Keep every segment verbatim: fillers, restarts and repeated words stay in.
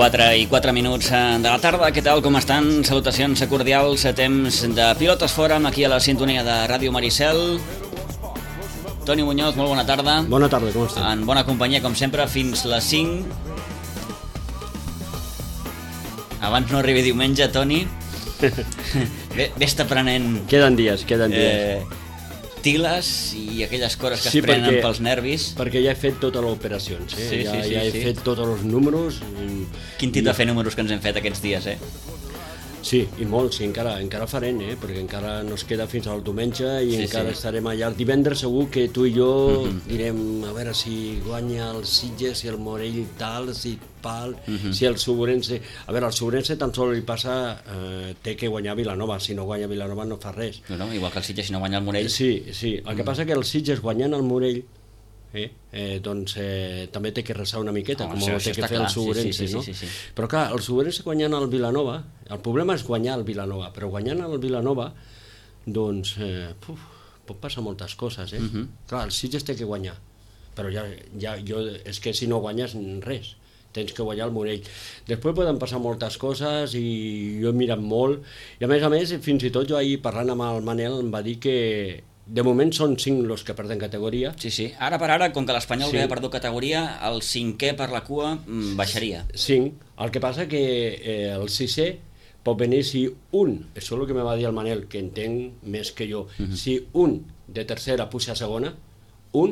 quatre i quatre minuts de la tarda. Què tal, com estan? Salutacions cordials a temps de Pilotes Fora, aquí a la sintonia de Ràdio Maricel. Toni Muñoz, molt bona tarda. Bona tarda, com estem? En bona companyia, com sempre, fins les cinc. Abans no arribi diumenge, Toni. Ves-te aprenent... Queden dies, queden dies. Eh, tiles i aquelles coses que sí, es prenen perquè, pels nervis. Perquè ja he fet totes les operacions, eh? Sí, ja, sí, sí, ja he sí. fet tots els números. I, Quin tipus de fer números que ens hem fet aquests dies, eh? Sí, i molts, i encara, encara farem, eh? Perquè encara no es queda fins al diumenge i sí, encara sí. estarem allà. El divendres segur que tu i jo uh-huh. direm a veure si guanya el Sitges, si el Morell tal, si pal, uh-huh. si el Subrense... A veure, el Subrense tan sol li passa, eh, té que guanyar Vilanova, si no guanya Vilanova no fa res. No, no, igual que el Sitges si no guanya el Morell. Sí, sí, el que uh-huh. passa que el Sitges guanyant el Morell Eh, eh, doncs eh, també té que resar una miqueta, oh, com això, té això que fer clar. el Subrense, sí, sí, sí, no? sí, sí, sí. Però clar, el Subrense guanyant el Vilanova, el problema és guanyar el Vilanova, però guanyant el Vilanova, doncs, eh, puf, pot passar moltes coses, eh? Uh-huh. Clar, el Sitges té que guanyar, però ja, ja, jo, és que si no guanyes res, tens que guanyar el Morell. Després poden passar moltes coses i jo he mirat molt, i a més a més, fins i tot jo ahir parlant amb el Manel em va dir que de moment són cinc els que perden categoria. Sí, sí. Ara per ara, com que l'Espanyol sí. havia perdut categoria, el cinquè per la cua baixaria. Cinc. El que passa que eh, el sisè pot venir si un, això és el que me va dir el Manel, que entenc més que jo, uh-huh. si un de tercera puja a segona, un,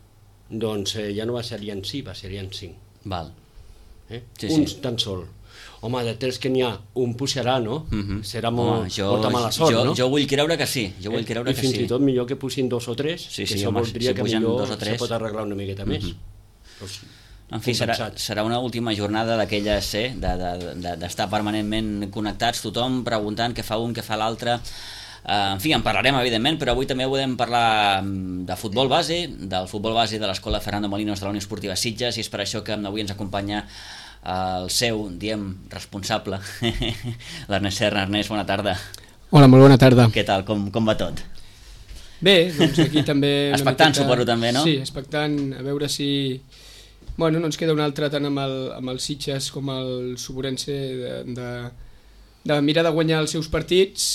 doncs eh, ja no baixarien sis, baixarien cinc. Val. Eh? Sí, Uns sí. tan sol. Home, de tres que n'hi ha, un pujarà, no? Uh-huh. Serà molt, home, jo, molta mala sort, jo, no? Jo vull creure que sí, jo vull creure eh? que I fins sí. i tot millor que puixin dos o tres, sí, que sí, això home, voldria si que millor se pot arreglar una miqueta més. Uh-huh. Pues, en fi, serà, serà una última jornada d'aquelles, eh, d'estar de, de, de, permanentment connectats, tothom preguntant què fa un, què fa l'altre. Uh, en fi, en parlarem evidentment, però avui també podem parlar de futbol base, del futbol base de l'escola Fernando Molinos de la Unió Esportiva Sitges, i és per això que avui ens acompanya el seu, diem, responsable, l'Ernest Serra. Ernest, bona tarda. Hola, molt bona tarda. Què tal, com, com va tot? Bé, doncs aquí també... expectant, miqueta... suposo, també, no? Sí, expectant, a veure si... Bueno, no ens queda un altre tant amb el, amb el Sitges com el Subrense de, de, de mirar de guanyar els seus partits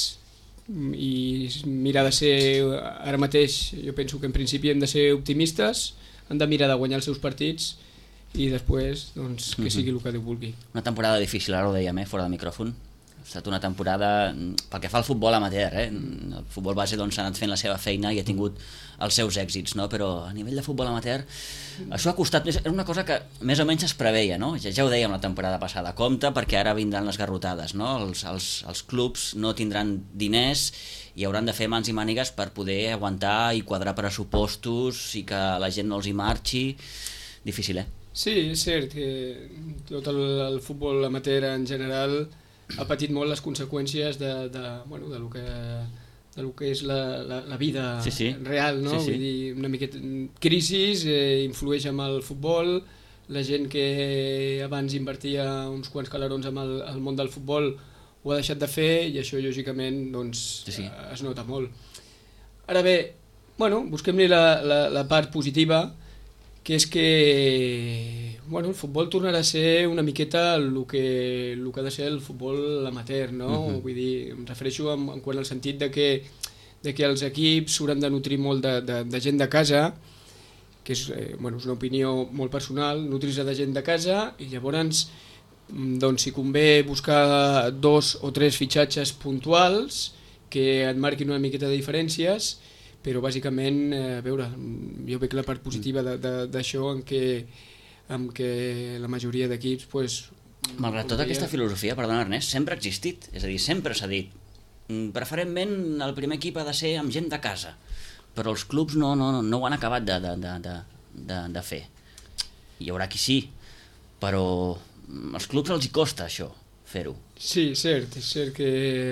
i mirar de ser, ara mateix, jo penso que en principi hem de ser optimistes, hem de mirar de guanyar els seus partits i després, doncs, que sigui el que Déu vulgui. Una temporada difícil, ara ho dèiem, eh, fora de micròfon. Ha estat una temporada, pel que fa al futbol amateur, eh? El futbol base doncs, s'ha anat fent la seva feina i ha tingut els seus èxits, no? Però a nivell de futbol amateur això ha costat, és una cosa que més o menys es preveia, no? Ja, ja ho dèiem la temporada passada, compte perquè ara vindran les garrotades, no? Els, els, els clubs no tindran diners i hauran de fer mans i mànigues per poder aguantar i quadrar pressupostos i que la gent no els hi marxi. Difícil, eh? Sí, és cert que tot el, el futbol amateur en general ha patit molt les conseqüències de, de, bueno, de, lo que, de lo que és la, la, la vida sí, sí. real, no? Sí, sí. Vull dir, una miqueta crisis eh, influeix amb el futbol, la gent que abans invertia uns quants calarons amb el, el món del futbol ho ha deixat de fer i això lògicament doncs, sí, sí. es nota molt. Ara bé, bueno, busquem-li la, la, la part positiva, que és que bueno, el futbol tornarà a ser una miqueta el que, el que ha de ser el futbol amateur, no? Uh-huh. Vull dir, em refereixo en, en quant al sentit de que, de que els equips s'hauran de nutrir molt de, de, de gent de casa, que és, eh, bueno, és una opinió molt personal, nutrir-se de gent de casa i llavors, doncs, si convé buscar dos o tres fitxatges puntuals que et marquin una miqueta de diferències, però bàsicament, a veure, jo veig la part positiva d'això en què, en què la majoria d'equips... Pues, malgrat tota aquesta filosofia, perdona Ernest, sempre ha existit, és a dir, sempre s'ha dit preferentment el primer equip ha de ser amb gent de casa, però els clubs no, no, no ho han acabat de, de, de, de, de fer. Hi haurà qui sí, però als clubs els hi costa això, fer-ho. Sí, cert, és cert que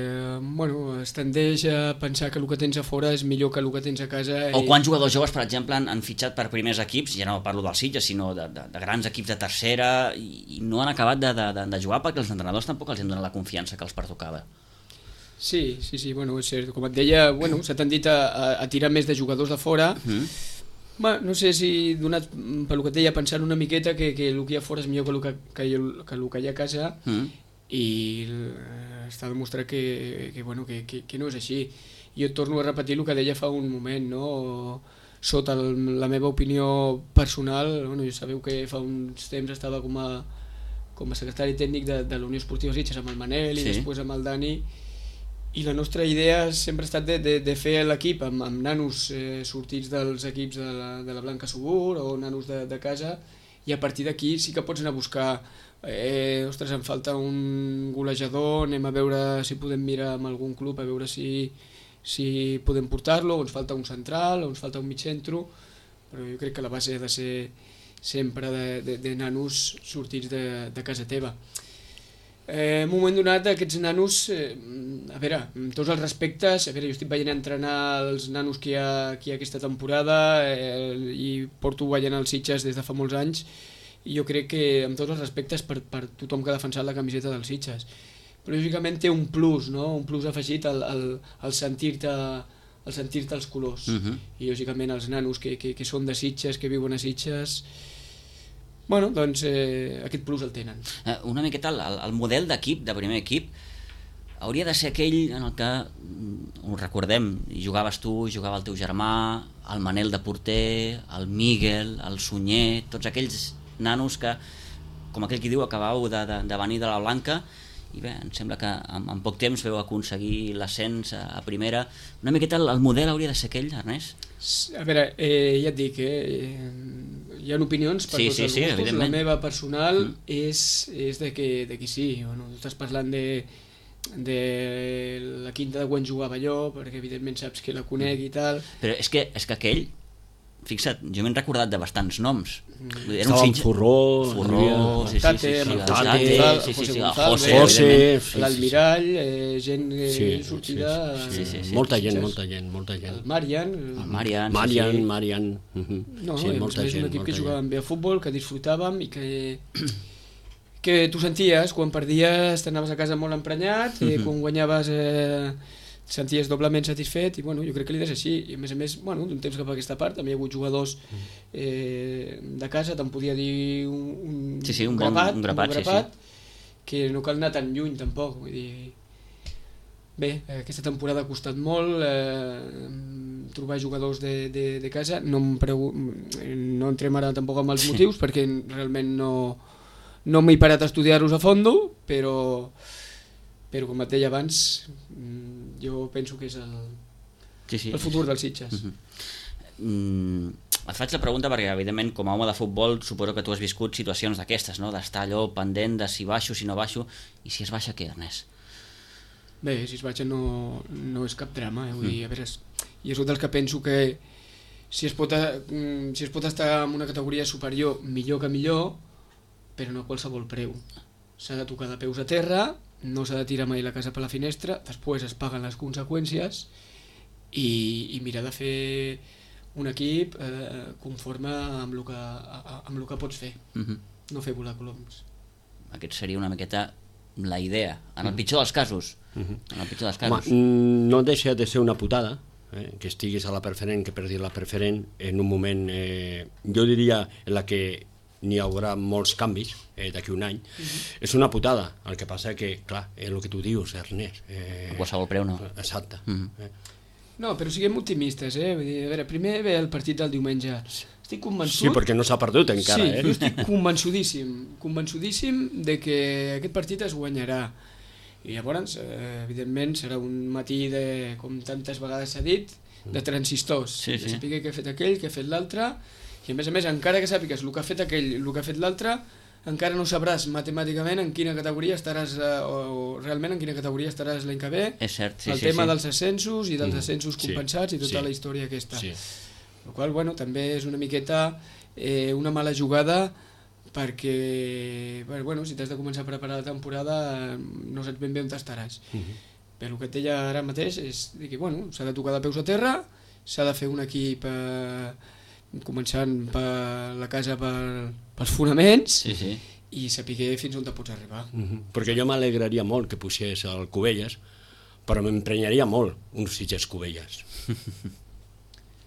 bueno, es tendeix a pensar que el que tens a fora és millor que el que tens a casa. O quants jugadors joves, per exemple, han, han fitxat per primers equips, ja no parlo dels Sitges, sinó de, de, de grans equips de tercera, i, i no han acabat de, de, de jugar perquè els entrenadors tampoc els han donat la confiança que els pertocava. Sí, sí, sí, bueno, és cert. Com et deia, bueno, s'ha tendit a, a, a tirar més de jugadors de fora, uh-huh. Ma, no sé si, donat pel que et deia, pensant una miqueta que, que el que hi ha fora és millor que el que, que, que, el que hi ha a casa, mm. i eh, està demostrat que, que, bueno, que, que, que no és així. Jo et torno a repetir el que deia fa un moment, no? Sota el, la meva opinió personal, bueno, ja sabeu que fa uns temps estava com a, com a secretari tècnic de, de la Unió Esportiva Sitges amb el Manel i sí. després amb el Dani, i la nostra idea sempre ha estat de, de, de fer l'equip amb, amb nanos eh, sortits dels equips de la, de la Blanca Subur o nanos de, de casa, i a partir d'aquí sí que pots anar a buscar eh, ostres, em falta un golejador, anem a veure si podem mirar amb algun club a veure si, si podem portar-lo, o ens falta un central o ens falta un mig centro, però jo crec que la base ha de ser sempre de, de, de nanos sortits de, de casa teva. Eh, en un moment donat aquests nanos, eh, a veure, amb tots els respectes, a veure, jo estic veient entrenar els nanos que hi ha, que hi ha aquesta temporada eh, i porto veient els Sitges des de fa molts anys, i jo crec que amb tots els respectes per, per tothom que ha defensat la camiseta dels Sitges, però lògicament té un plus, no? Un plus afegit al, al, al sentir-te al sentir-te els colors, uh-huh. i lògicament els nanos que, que, que són de Sitges, que viuen a Sitges, bueno, doncs eh, aquest plus el tenen. Eh, una miqueta el, el model d'equip, de primer equip, hauria de ser aquell en el que, ho recordem, jugaves tu, jugava el teu germà, el Manel de porter, el Miguel, el Sunyer, tots aquells nanos que, com aquell que diu, acabàveu de, de, de venir de la Blanca, i bé, em sembla que en, en poc temps veu aconseguir l'ascens a, a primera. Una miqueta el, el model hauria de ser aquell, Ernest? A veure, eh, ja et dic, eh, hi ha opinions per sí, tots sí, els sí, gustos. La meva personal mm. és, és de que, de que sí, bueno, estàs parlant de, de la quinta de quan jugava jo, perquè evidentment saps que la conec i tal. Però és que, és que aquell, fixa't, jo m'he recordat de bastants noms. Era un Furró, Furró, sí, sí, sí, sí, José González, l'Almirall, gent sortida... Molta gent, molta gent, molta gent. El Marian. El Marian, Marian, Marian. No, és un equip que jugàvem bé a futbol, que disfrutàvem i que... que tu senties, quan perdies t'anaves a casa molt emprenyat, i quan guanyaves... senties doblement satisfet, i bueno, jo crec que l'idea és així, i a més a més, bueno, d'un temps cap a aquesta part també hi ha hagut jugadors eh, de casa, te'n podia dir un, un, sí, sí, un, grapat, bon, un grapat, un grapat sí, sí. que no cal anar tan lluny tampoc, vull dir, bé, aquesta temporada ha costat molt, eh, trobar jugadors de, de, de casa, no, em pregu... no entrem ara tampoc amb els motius, sí. perquè realment no, no m'he parat a estudiar-los a fondo, però però com et deia abans, jo penso que és el, sí, sí. el futur dels Sitges. Uh-huh. mm, et faig la pregunta perquè, evidentment, com a home de futbol, suposo que tu has viscut situacions d'aquestes, no? D'estar allò pendent de si baixo, si no baixo, i si es baixa, què, Ernest? Bé, si es baixa no, no és cap drama, eh? Vull dir, a veure, i és un dels que penso que si es, pot, si es pot estar en una categoria superior, millor que millor, però no a qualsevol preu. S'ha de tocar de peus a terra, no s'ha de tirar mai la casa per la finestra, després es paguen les conseqüències i, i mirar de fer un equip eh, conforme amb el que, amb el que pots fer, uh-huh. no fer volar coloms. Aquest seria una miqueta la idea, en el pitjor dels casos. Uh-huh. En el pitjor dels casos. Home, no deixa de ser una putada eh, que estiguis a la preferent, que perdis la preferent en un moment, eh, jo diria, en la que n'hi haurà molts canvis eh, d'aquí un any. Uh-huh. És una putada, el que passa que, clar, és el que tu dius, Ernest. Eh, a qualsevol preu, no? Exacte. Uh-huh. eh. No, però siguem optimistes, eh? Vull dir, a veure, primer ve el partit del diumenge. Estic convençut... Sí, perquè no s'ha perdut encara, sí, eh? Sí, jo estic convençudíssim, convençudíssim de que aquest partit es guanyarà. I llavors, eh, evidentment, serà un matí de, com tantes vegades s'ha dit, de transistors. Sí, sí. De saber què ha fet aquell, què ha fet l'altre... I a més a més, encara que sàpigues el que ha fet aquell, el que ha fet l'altre, encara no sabràs matemàticament en quina categoria estaràs, eh, o realment en quina categoria estaràs l'any que ve. És cert, sí, el sí, tema sí. dels ascensos i dels mm, ascensos compensats sí, i tota sí, la història aquesta. Sí. El qual, bueno, també és una miqueta eh, una mala jugada perquè, bueno, si t'has de començar a preparar la temporada no saps ben bé on t'estaràs. Mm-hmm. Però el que et deia ara mateix és que, bueno, s'ha de tocar de peus a terra, s'ha de fer un equip... Eh, començant per la casa per, pels fonaments, sí, sí. i saber fins on te pots arribar. Mm-hmm. Perquè jo m'alegraria molt que pusies el Cubelles, però m'emprenyaria molt uns Sitges Cubelles.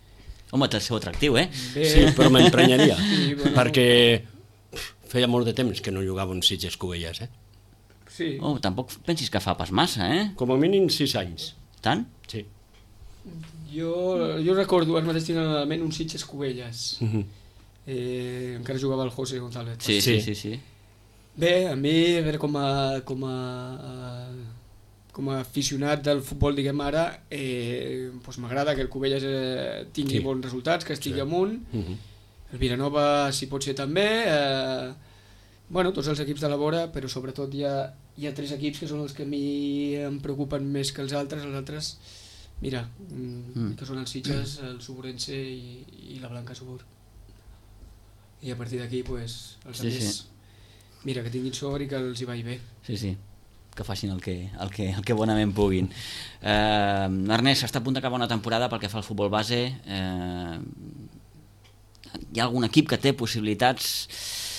Home, té el seu atractiu, eh? Bé, Sí, però m'emprenyaria, Sí, bueno. perquè feia molt de temps que no jugava un Sitges Cubelles, eh? sí. Oh, tampoc pensis que fa pas massa, eh? Com a mínim sis anys, Tant? sí. Jo, jo recordo, ara mateix tinc a la ment un Sitges Cubelles. Mhm. Eh, encara jugava el José González. Sí, sí, Sí. sí, sí. Bé, a mi, a veure, com a, com a, com a aficionat del futbol, diguem ara, eh, doncs m'agrada que el Cubelles eh, tingui Sí. bons resultats, que estigui Sí. amunt. Mhm. El Vilanova, si pot ser també. Eh, bueno, tots els equips de la vora, però sobretot hi ha, hi ha tres equips que són els que a mi em preocupen més que els altres. Els altres, mira, mm. Mm. que són els Sitges, el Suburense i, i la Blanca Subur. I a partir d'aquí, pues, els Sí, altres, sí. mira, que tinguin sort i que els hi vagi bé. Sí, sí, que facin el que, el que, el que bonament puguin. Eh, Ernest, està a punt d'acabar una temporada pel que fa al futbol base. Eh, hi ha algun equip que té possibilitats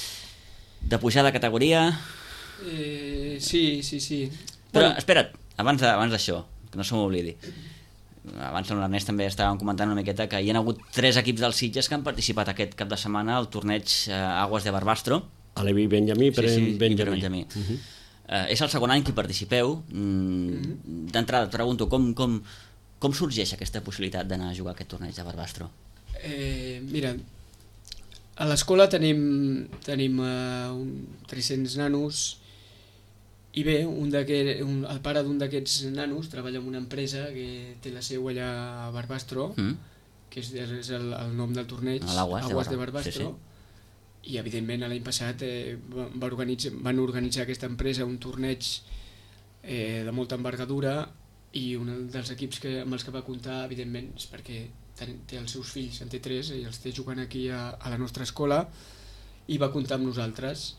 de pujar de categoria? Eh, sí, sí, sí. Però, Bueno, espera't, abans de- abans d'això, que no se m'oblidi. Abans amb l'Ernest també estàvem comentant una miqueta que hi ha hagut tres equips dels Sitges que han participat aquest cap de setmana al torneig eh, Aguas de Barbastro. Alevi Benjamí, per Sí, sí, i Benjamí. per Benjamí. Mhm. Eh, és el segon any que hi participeu. Mm, D'entrada et pregunto, com, com, com sorgeix aquesta possibilitat d'anar a jugar a aquest torneig de Barbastro? eh, mira, a l'escola tenim, tenim uh, un tres-cents nanos i bé, un d'aquest- un, el pare d'un d'aquests nanos treballa en una empresa que té la seu allà a Barbastro, Mm? que és, és el, el nom del torneig, A l'Aguas de Aguas de Barba- Barbastro, sí, i evidentment l'any passat eh, va, va organitzar, van organitzar aquesta empresa un torneig eh, de molta envergadura i un dels equips que, amb els que va comptar evidentment és perquè ten, té els seus fills, en té tres i els té jugant aquí a, a la nostra escola i va comptar amb nosaltres.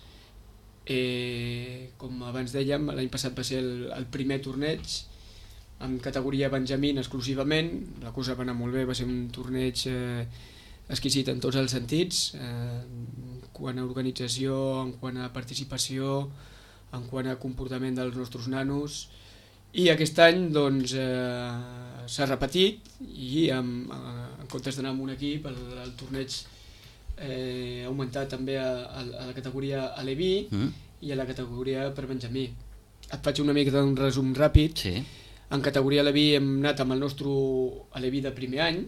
Eh, com abans dèiem, l'any passat va ser el, el primer torneig en categoria Benjamín exclusivament, la cosa va anar molt bé, va ser un torneig eh, exquisit en tots els sentits, eh, en quant a organització, en quant a participació, en quant a comportament dels nostres nanos, i aquest any doncs eh, s'ha repetit i amb, eh, en comptes d'anar amb un equip, el, el torneig eh, ha augmentat també a, a, a la categoria Aleví Mm? i a la categoria per Benjamí. Et faig una mica d'un resum ràpid. Sí. En categoria Aleví hem anat amb el nostre Aleví de primer any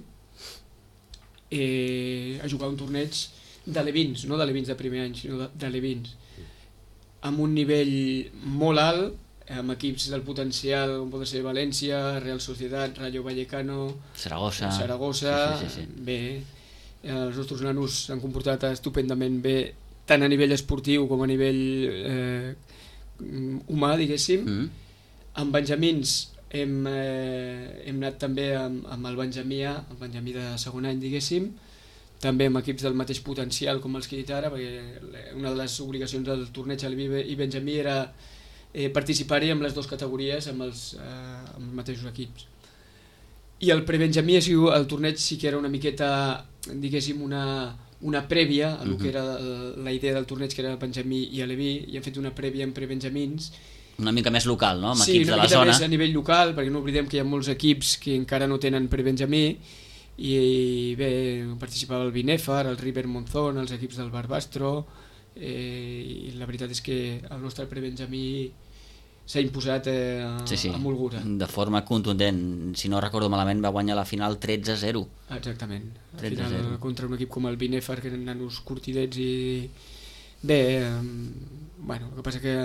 eh, a jugar un torneig d'alevins, no d'alevins de primer any, sinó d'alevins, amb un nivell molt alt, amb equips del potencial com pot ser València, Real Societat, Rayo Vallecano, Saragossa. Saragossa. Sí, sí, sí, sí. Bé, els nostres nanos s'han comportat estupendament bé, tant a nivell esportiu com a nivell eh, humà, diguéssim. Mm? Amb Benjamins hem, eh, hem anat també amb, amb el Benjamí A, el Benjamí de segon any, diguéssim, també amb equips del mateix potencial com els que he dit ara, perquè una de les obligacions del torneig Aleví i Benjamí era eh, participar-hi amb les dues categories, amb els, eh, amb els mateixos equips. I el prebenjamí, el torneig sí que era una miqueta, diguéssim, una, una prèvia a el que era la idea del torneig, que era Benjamí i Aleví, i hem fet una prèvia amb prebenjamins. Una mica més local, no? Amb Sí, equips de una la mica zona. més a nivell local, perquè no oblidem que hi ha molts equips que encara no tenen prebenjamí, i bé, participava el Binèfar, el River Monzón, els equips del Barbastro, eh, i la veritat és que el nostre prebenjamí s'ha imposat eh, Sí, sí. amb holgura. De forma contundent. Si no recordo malament, va guanyar la final tretze a zero. Exactament. Al tretze a final, zero. contra un equip com el Binèfar, que eren nanos curtidets i... Bé, eh, bueno, el que passa que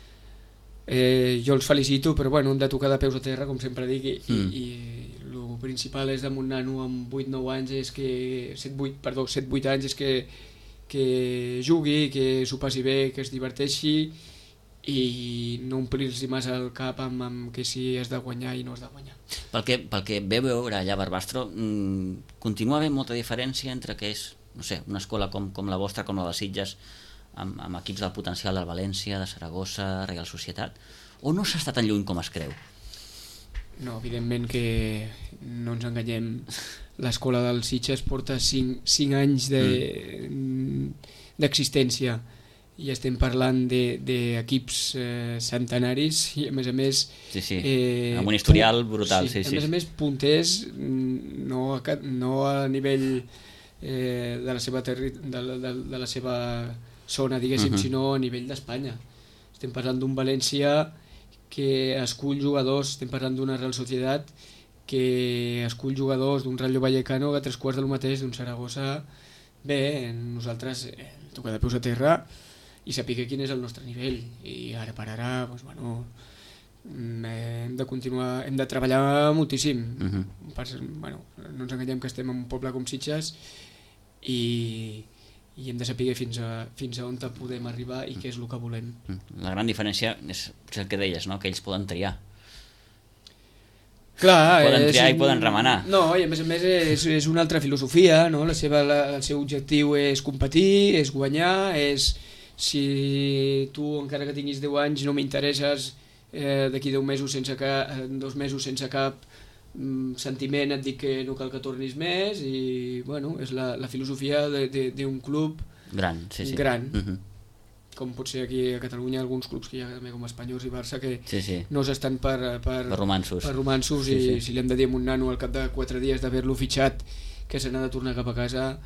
eh, jo els felicito, però bueno, hem de tocar de peus a terra, com sempre dic, i, Mm. i, i el principal és damunt nano amb vuit nou anys, és que... set vuit, perdó, set vuit anys, és que, que jugui, que s'ho passi bé, que es diverteixi, i no omplir-los massa el cap amb, amb que si has de guanyar i no has de guanyar. Pel que, pel que ve veure allà a Barbastro, mmm, continua havent molta diferència entre que és, no sé, una escola com, com la vostra, com la de Sitges, amb, amb equips del potencial del València, de Saragossa, Real Societat, o no s'està tan lluny com es creu? No, evidentment que no ens enganyem, l'escola dels Sitges porta cinc anys de, d'existència. i estem parlant d'equips eh, centenaris i a més a més... Sí, sí, eh, amb un historial brutal. Sí, sí, sí. A més a més punters no a, no a nivell eh, de, la seva terri, de, de, de la seva zona, diguéssim, uh -huh. sinó a nivell d'Espanya. Estem parlant d'un València que escull jugadors, estem parlant d'una Real Societat que escull jugadors d'un Rayo Vallecano a tres quarts del mateix, d'un Saragossa. Bé, nosaltres eh, toca de peus a terra i saber quin és el nostre nivell, i ara per ara doncs, bueno, hem de continuar, hem de treballar moltíssim. Uh-huh. per, bueno, no ens enganyem que estem en un poble com Sitges i, i hem de saber fins a, fins a on podem arribar i què és el que volem. La gran diferència és el que deies, no? Que ells poden triar. Clar, poden triar és, i poden remenar. No, i a més a més és, és una altra filosofia, no? La seva, la, el seu objectiu és competir, és guanyar, és si tu encara que tinguis deu anys no m'interesses, eh, d'aquí deu mesos sense cap, dos mesos sense cap mm, sentiment et dic que no cal que tornis més, i bueno, és la, la filosofia d'un club gran, sí, sí. gran. Uh-huh. Com pot ser aquí a Catalunya alguns clubs que hi ha també com Espanyols i Barça que sí, sí. no s'estan per, per, per romansos, per romansos sí, i sí. Si li hem de dir a un nano al cap de quatre dies d'haver-lo fitxat que se n'ha de tornar cap a casa,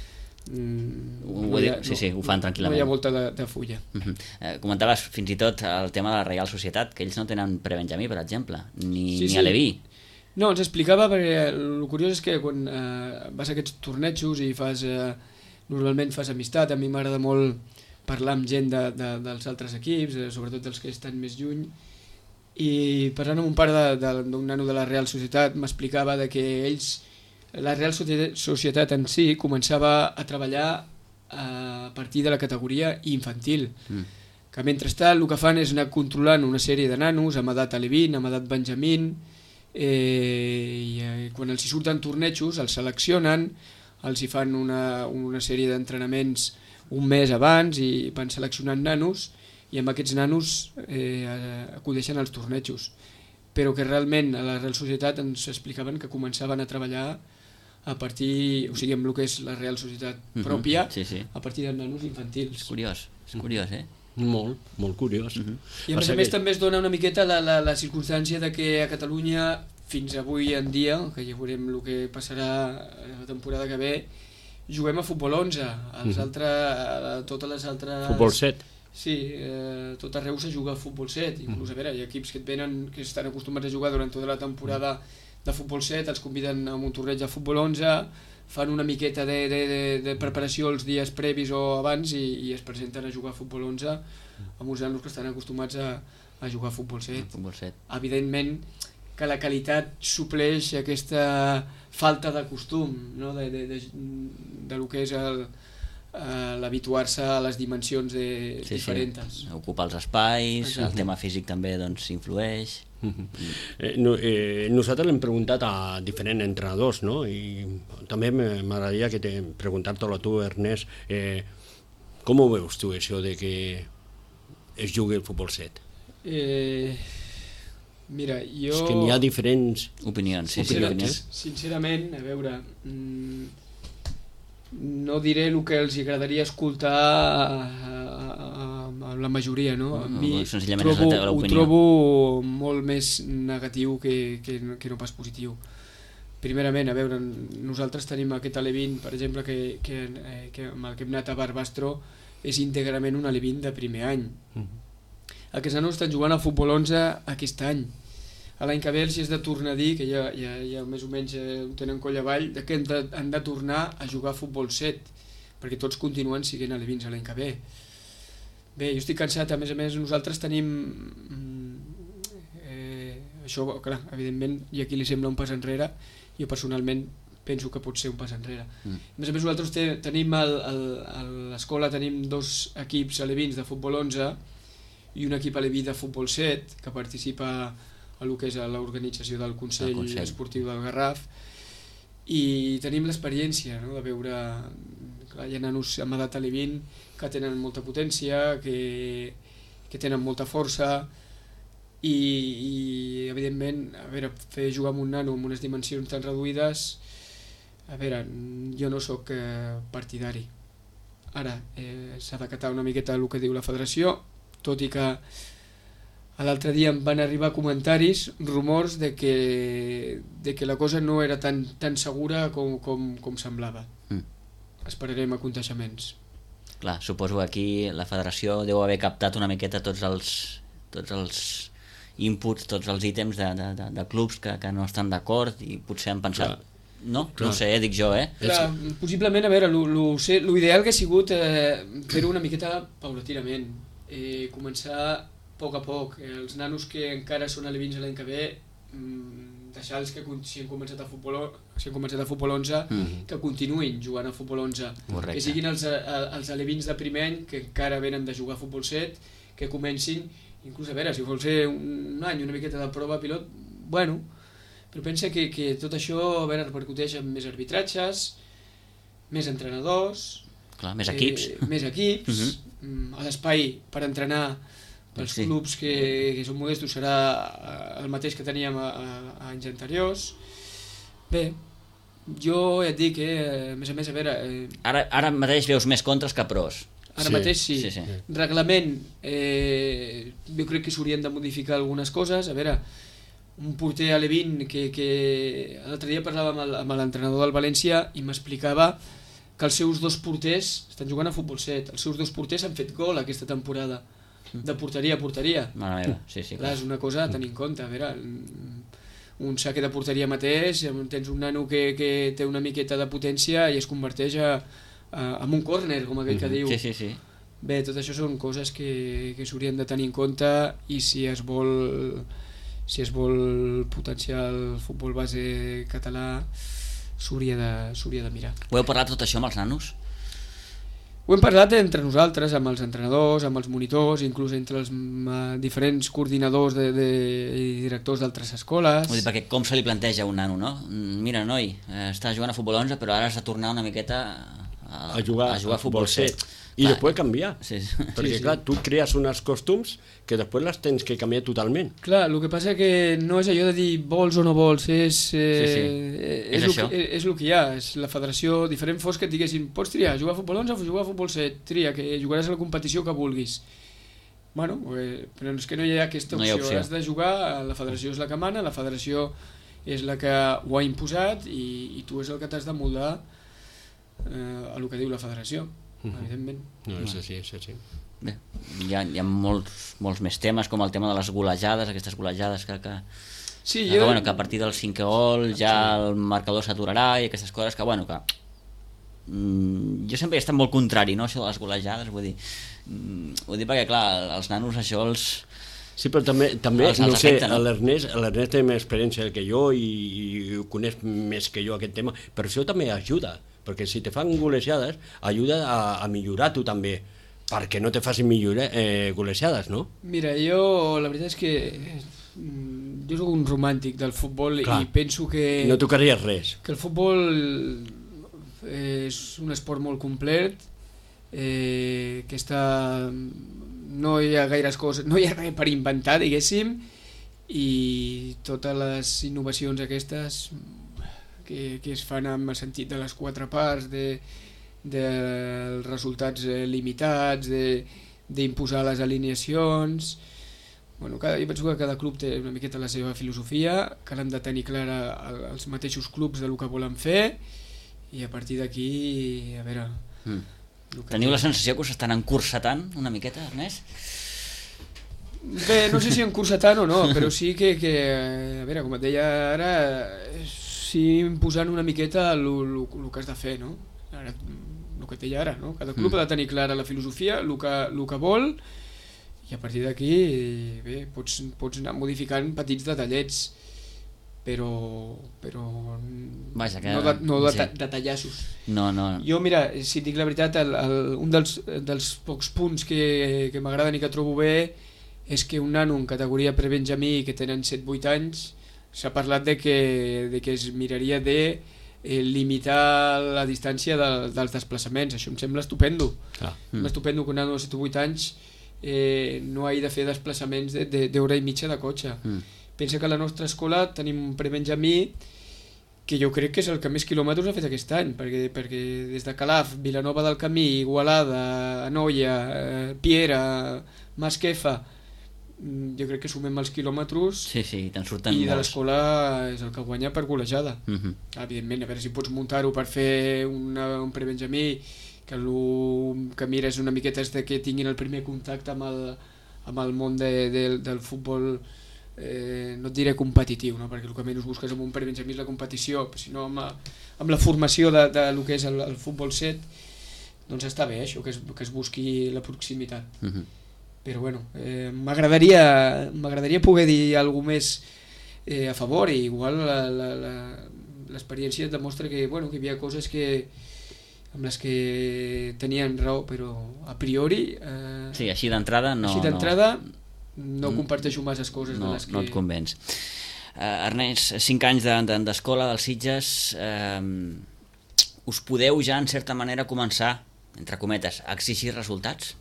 mm, ho, no ha, sí, sí, ho fan tranquil·lament. No hi ha volta de, de fulla. Uh-huh. eh, comentaves fins i tot el tema de la Reial Societat, que ells no tenen prebenjamí, per exemple, ni, sí, ni sí. aleví. No, ens explicava, perquè el curiós és que quan eh, vas a aquests tornejos i fas eh, normalment fas amistat, a mi m'agrada molt parlar amb gent de, de, dels altres equips, eh, sobretot dels que estan més lluny, i parlant amb un pare d'un nano de la Real Societat m'explicava que ells, la Real Societat en si, començava a treballar a partir de la categoria infantil, mm. que mentrestant el que fan és anar controlant una sèrie de nanos amb edat alevín, amb edat benjamín, eh, i eh, quan els hi surten tornejos els seleccionen, els hi fan una, una sèrie d'entrenaments un mes abans i van seleccionant nanos i amb aquests nanos eh, acudeixen als tornejos, però que realment a la Real Societat ens explicaven que començaven a treballar a partir, o sigui, amb el que és la Real Societat pròpia, uh-huh. sí, sí. a partir dels nanos infantils. És curiós, és curiós, eh? Molt, molt curiós. Uh-huh. I a més a més també es dona una miqueta la, la, la circumstància de que a Catalunya fins avui en dia, que ja veurem el que passarà la temporada que ve, juguem a futbol onze, els uh-huh. altres, totes les altres... Futbol set. Sí, eh, tot arreu se juga a futbol set, inclús a veure, hi ha equips que et venen, que estan acostumats a jugar durant tota la temporada de futbol set, els conviden a un torneig de futbol onze, fan una miqueta de, de, de, de preparació els dies previs o abans i, i es presenten a jugar a futbol onze amb uns nanos que estan acostumats a, a jugar a futbol set. futbol set. Evidentment que la qualitat supleix aquesta falta de costum, no? de, de, de, de lo que és el l'habituar-se a les dimensions de, sí, diferents. Sí. Ocupar els espais, exacte. El tema físic també doncs, influeix. Uh-huh. eh, no, eh, nosaltres l'hem preguntat a diferents entrenadors, no? I també m'agradaria que te preguntar-te-ho a tu, Ernest, eh, com ho veus tu, això de que es jugui el futbol set? Eh, mira, jo... És que n'hi ha diferents opinions. Sí, Sincer sí, opinions. Sincerament, a veure... Mm, no diré el que els agradaria escoltar a, a, a la majoria, no? A mi trobo, ho trobo molt més negatiu que, que, que no pas positiu. Primerament, a veure, nosaltres tenim aquest alevín, per exemple, que, que, que amb el que hem anat a Barbastro és íntegrament un alevín de primer any. Mm-hmm. Aquests nanos estan jugant a futbol onze aquest any. A l'any que ve els és de tornar a dir, que ja, ja, ja més o menys eh, ho tenen coll avall, que han de, han de tornar a jugar a futbol set, perquè tots continuen siguent alevins a l'any que ve. Bé, jo estic cansat, a més a més nosaltres tenim... Eh, això, clar, evidentment, i aquí li sembla un pas enrere, jo personalment penso que pot ser un pas enrere. Mm. A més a més nosaltres te, tenim el, el, a l'escola tenim dos equips alevins de futbol onze i un equip aleví de futbol set que participa a el que és l'organització del Consell, Consell Esportiu del Garraf, i tenim l'experiència, no?, de veure, clar, hi ha nanos amb edat alevín que tenen molta potència, que, que tenen molta força, i, i evidentment, a veure, fer jugar amb un nano amb unes dimensions tan reduïdes, a veure, jo no sóc eh, partidari. Ara, eh, s'ha d'acatar una miqueta el que diu la federació, tot i que l'altre dia em van arribar comentaris, rumors de que, de que la cosa no era tan, tan segura com, com, com semblava. Mm. Esperarem aconteixements. Clar, suposo que aquí la federació deu haver captat una miqueta tots els, tots els inputs, tots els ítems de, de, de, de clubs que, que no estan d'acord i potser han pensat... Clar. No? Clar. No ho sé, eh, dic jo, eh? Clar, possiblement, a veure, l'ideal que ha sigut eh, fer-ho una miqueta paulatinament, eh, començar a poc a poc, eh, els nanos que encara són alevins l'any que ve, mmm, deixar-los que si han començat a futbol, si han començat a futbol onze, mm-hmm. que continuïn jugant a futbol onze. Correcte. Que siguin els, els alevins de primer any que encara venen de jugar a futbol set, que comencin, inclús a veure, si vol ser un any, una miqueta de prova pilot, bueno, però pensa que, que tot això a veure, repercuteix en més arbitratges, més entrenadors, clar, més equips, eh, més equips, mm-hmm. l'espai per entrenar els sí. clubs que, que són modestos serà el mateix que teníem a, a, a anys anteriors. Bé, jo ja et dic que, eh, a més a més, a veure... Eh, ara, ara mateix veus més contres que pros. Ara sí. mateix sí. sí, sí. Reglament, eh, jo crec que s'haurien de modificar algunes coses. A veure, un porter alevín que, que l'altre dia parlava amb, el, amb l'entrenador del València i m'explicava que els seus dos porters estan jugant a futbol set. Els seus dos porters han fet gol aquesta temporada. De porteria a porteria. Mare meva, sí, sí. Clar, és una cosa a tenir en compte. A veure, un saque de porteria mateix, tens un nano que, que té una miqueta de potència i es converteix a, a, en un córner, com aquell que diu. Sí, sí, sí. Bé, tot això són coses que, que s'haurien de tenir en compte i si es vol, si es vol potenciar el futbol base català s'hauria de, s'hauria de mirar. Ho heu parlat tot això amb els nanos? Ho hem parlat entre nosaltres, amb els entrenadors, amb els monitors, inclús entre els uh, diferents coordinadors de, de, i directors d'altres escoles. Vull dir, perquè com se li planteja un nano, no? Mira, noi, està jugant a futbol onze, però ara has de tornar una miqueta a, a jugar a, jugar a futbol set. I clar, després canviar. Sí, sí. Perquè, sí, sí. clar, tu crees uns costums que després les tens que canviar totalment. Clar, el que passa que no és allò de dir vols o no vols, és, eh, sí, sí. és, és, el que, és el que hi ha. És la federació, diferent fos que et diguessin pots triar, jugar a futbol onze o jugar a futbol set, tria, que jugaràs a la competició que vulguis. Bueno, eh, però és que no hi ha aquesta opció. No hi ha opció. Has de jugar, la federació és la que mana, la federació és la que ho ha imposat i, i tu és el que t'has de moldar eh, a el que diu la federació. Uh-huh. Evidentment. No, és així, és així. Bé, hi ha, hi ha molts, molts més temes, com el tema de les golejades, aquestes golejades que, que, sí, que, jo... bueno, que a partir del cinquè gol ja el marcador s'aturarà i aquestes coses que, bueno, que mm, jo sempre he estat molt contrari, no, això de les golejades, vull dir, mm, vull dir perquè, clar, els nanos això els... Sí, però també, també els, els no sé, afecta, no? l'Ernest, l'Ernest té més experiència que jo i, i coneix més que jo aquest tema, però això també ajuda, perquè si te fan golejades, ajuda a, a millorar tu també, perquè no te facin millorar eh, golejades, no? Mira, jo la veritat és que jo soc un romàntic del futbol. Clar, i penso que... No tocaries res. Que el futbol és un esport molt complet, eh, que està... no hi ha gaires coses, no hi ha res per inventar, diguéssim, i totes les innovacions aquestes que, que es fan amb el sentit de les quatre parts, de, dels resultats eh, limitats, d'imposar les alineacions... Bueno, cada, jo penso que cada club té una miqueta la seva filosofia, que l'han de tenir clara els mateixos clubs del que volen fer, i a partir d'aquí, a veure... Mm. Teniu la sensació que us estan encursetant una miqueta, Ernest? Bé, no sé si encursetant o no, però sí que, que a veure, com et deia ara, sí imposant una miqueta el que has de fer, no? Ara, el que et deia ara, no? Cada club mm. ha de tenir clara la filosofia, el que, el que vol, i a partir d'aquí, bé, pots, pots anar modificant petits detallets, però, però Vaja, que... no, de, no de, sí. de tallassos. No, no. Jo, mira, si et dic la veritat, el, el, un dels, dels pocs punts que, que m'agraden i que trobo bé és que un nano en categoria pre-benjamí que tenen set vuit anys s'ha parlat de que, de que es miraria de eh, limitar la distància de, dels desplaçaments. Això em sembla estupendo. Ah. Mm. Estupendo que un nano de set o vuit anys eh, no hagi de fer desplaçaments d'hora de, de, i mitja de cotxe. Mm. Pensa que a la nostra escola tenim un pre-benjamí que jo crec que és el que més quilòmetres ha fet aquest any, perquè, perquè des de Calaf, Vilanova del Camí, Igualada, Anoia, eh, Piera, Masquefa, jo crec que sumem els quilòmetres sí, sí, te'n surten i de molts. l'escola és el que guanya per golejada. Uh-huh. Evidentment, a veure si pots muntar-ho per fer una, un prebenjamí, que el que mires una miqueta és de que tinguin el primer contacte amb el, amb el món de, de, del futbol, eh, no et diré competitiu, no? Perquè el que menys busques amb un prebenjamí és la competició, sinó amb la, amb la formació de, de lo que és el, el futbol set, doncs està bé això, que es, que es busqui la proximitat. Uh-huh. Però bueno, eh, m'agradaria m'agradaria poder dir alguna més eh, a favor, i igual l'experiència et demostra que, bueno, que hi havia coses que amb les que tenien raó, però a priori eh, sí, així d'entrada no, així d'entrada no, no comparteixo masses coses no, de les que... no et convenç. Uh, Ernest, cinc anys d'escola de, de, dels Sitges, uh, us podeu ja en certa manera començar, entre cometes, a exigir resultats?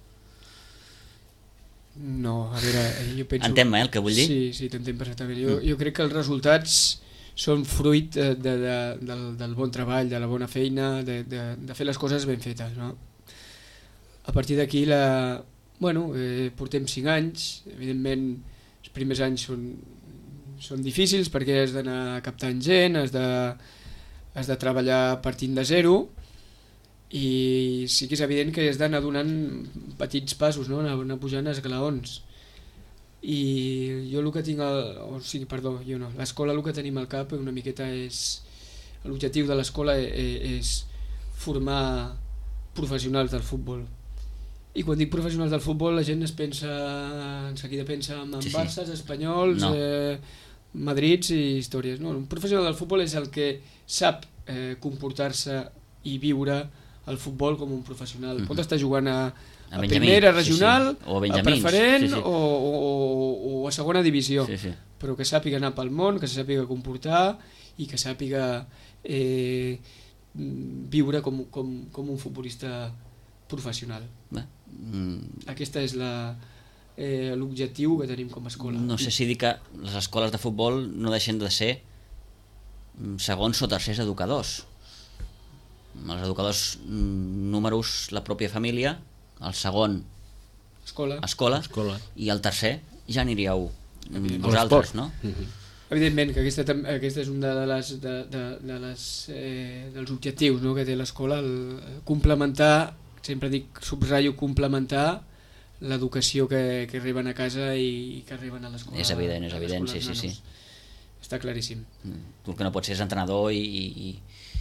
No, a veure, jo penso... Entén-me, eh, el que vull dir? Sí, sí, t'entenc perfectament. Jo, jo crec que els resultats són fruit de, de, de, del, del bon treball, de la bona feina, de, de, de fer les coses ben fetes, no? A partir d'aquí, la... bueno, eh, portem cinc anys, evidentment els primers anys són, són difícils perquè has d'anar captant gent, has de, has de treballar partint de zero, i sí que és evident que has d'anar donant petits passos, no? anar, anar pujant esglaons. I jo el que tinc al, o sigui, perdó, jo no, l'escola el que tenim al cap una miqueta és, l'objectiu de l'escola és, és formar professionals del futbol. I quan dic professionals del futbol la gent es pensa, en seguida pensa en sí, sí. Barças, espanyols, no. eh, Madrids i històries. No, un professional del futbol és el que sap eh, comportar-se i viure el futbol com un professional. Uh-huh. Pot estar jugant a, a, a primera, regional, sí, sí. O a preferent, sí, sí. O, o, o, o a segona divisió, sí, sí. Però que sàpiga anar pel món, que se sàpiga comportar i que sàpiga eh, viure com, com, com un futbolista professional. Bé, mm. Aquesta és la eh, l'objectiu que tenim com a escola. No sé si dir que les escoles de futbol no deixen de ser segons o tercers educadors. Els educadors números la pròpia família, el segon escola, escola, escola. I el tercer ja aniríeu vosaltres, no? Uh-huh. Evidentment que aquesta, aquesta és un de les, de, de, de les, eh, dels objectius, no?, que té l'escola, el complementar, sempre dic, subratllo, complementar l'educació que, que reben a casa i que reben a l'escola. És evident, és evident, sí, sí, sí. Està claríssim. Tu el que no pots ser és entrenador i, i,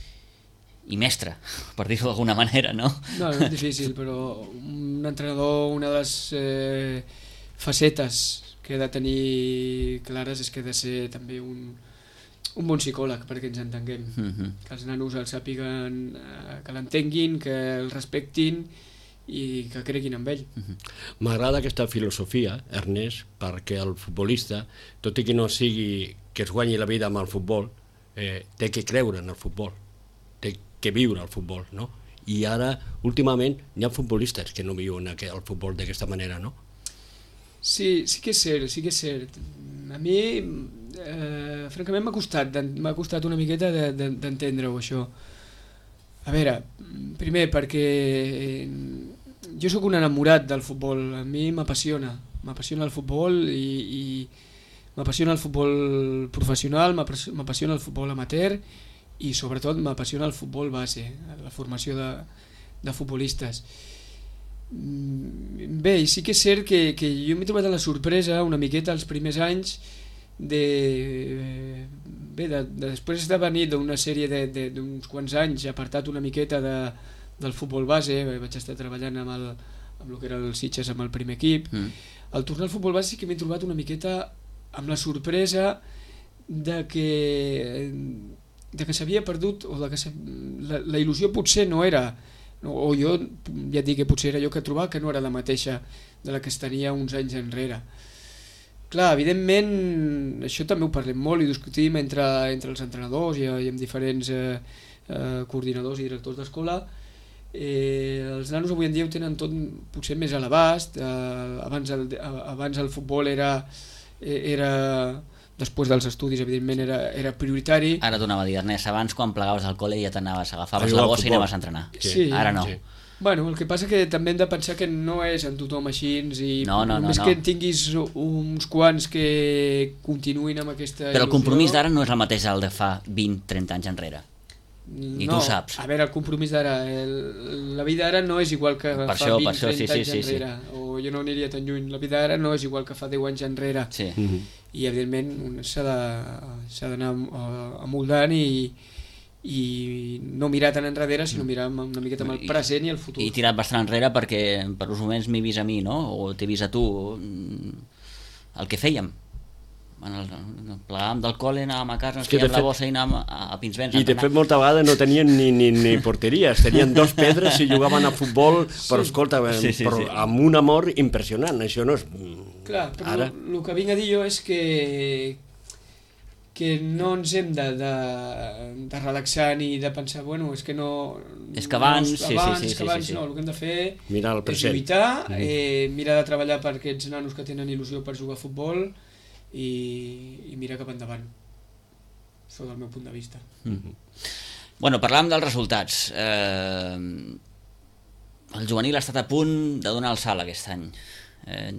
i mestre, per dir-ho d'alguna manera, no? No, no és difícil, però un entrenador, una de les eh, facetes que ha de tenir clares és que ha de ser també un, un bon psicòleg, perquè ens entenguem. Uh-huh. Que els nanos el sàpiguen, eh, que l'entenguin, que el respectin i que creguin en ell. Uh-huh. M'agrada aquesta filosofia, Ernest, perquè el futbolista, tot i que no sigui que es guanyi la vida amb el futbol, eh, té que creure en el futbol, té que viure el futbol, no? I ara, últimament, hi ha futbolistes que no viuen el futbol d'aquesta manera, no? Sí, sí que és cert, sí que és cert. A mi, eh, francament, m'ha costat, m'ha costat una miqueta de, de, d'entendre-ho, això. A veure, primer perquè jo sóc un enamorat del futbol, a mi m'apassiona, m'apassiona el futbol i, i m'apassiona el futbol professional, m'apassiona el futbol amateur i sobretot m'apassiona el futbol base, la formació de, de futbolistes. Bé, i sí que és cert que, que jo m'he trobat a la sorpresa una miqueta els primers anys de, bé, de, de després de venir d'una sèrie de, de, d'uns quants anys apartat una miqueta de, del futbol base, vaig estar treballant amb, el, amb el que era el Sitges, amb el primer equip, mm. al tornar al futbol base sí que m'he trobat una miqueta amb la sorpresa de que, de que s'havia perdut, o de que la, la il·lusió potser no era, o jo ja et dic que potser era jo que trobava que no era la mateixa de la que es tenia uns anys enrere. Clar, evidentment, això també ho parlem molt i discutim entre, entre els entrenadors i, i amb diferents eh, eh, coordinadors i directors d'escola. Eh, els nanos avui en dia ho tenen tot potser més a l'abast, eh, abans, el, abans el futbol era, era després dels estudis, evidentment, era, era prioritari. Ara t'ho anava a dir, Ernest, abans quan plegaves al col·le ja t'anaves, agafaves A jugar la al bossa i futbol. anaves a entrenar. Sí. Sí. Ara no. Sí. Bueno, el que passa que també hem de pensar que no és en tothom així i No, no, no, només no. que en tinguis uns quants que continuïn amb aquesta Però el il·lusió. compromís d'ara no és el mateix al de fa vint trenta anys enrere. I no, tu ho saps. A veure, el compromís d'ara, el- la vida ara no és igual que Per fa això, per vint això, sí, trenta sí, anys sí, sí. enrere, o jo no aniria tan lluny. La vida ara no és igual que fa deu anys enrere. Sí. Mhm. I evidentment un s'ha de- s'ha d'anar eh, amoldant i, i no mirar tan enrere, sinó mirar amb- una miqueta amb el I- present i el futur. I tirat bastant enrere perquè per uns moments m'he vist a mi, no? O t'he vist a tu, mm, el que fèiem. En el, plegàvem del col·le, anàvem a casa, ens que de fèiem la fet- bossa i anàvem a, a Pinsbens a I de entrenar. fet molta vegada no tenien ni, ni, ni porteries, tenien dos pedres i jugaven a futbol, però escolta, Sí, sí, però sí. amb un amor impressionant, això no és... Clar, però Ara... el que vinc a dir jo és que que no ens hem de, de, de relaxar ni de pensar, bueno, és que no... És que abans, no, sí, sí, abans, sí, que sí, abans sí, sí. no, el que hem de fer Mirar el és present. lluitar, eh, mirar de treballar per aquests nanos que tenen il·lusió per jugar a futbol i, i mirar cap endavant. Això del meu punt de vista. Mm. Bueno, parlàvem dels resultats. Eh, el juvenil ha estat a punt de donar el salt aquest any. Eh,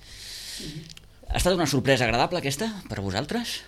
ha estat una sorpresa agradable aquesta per vosaltres?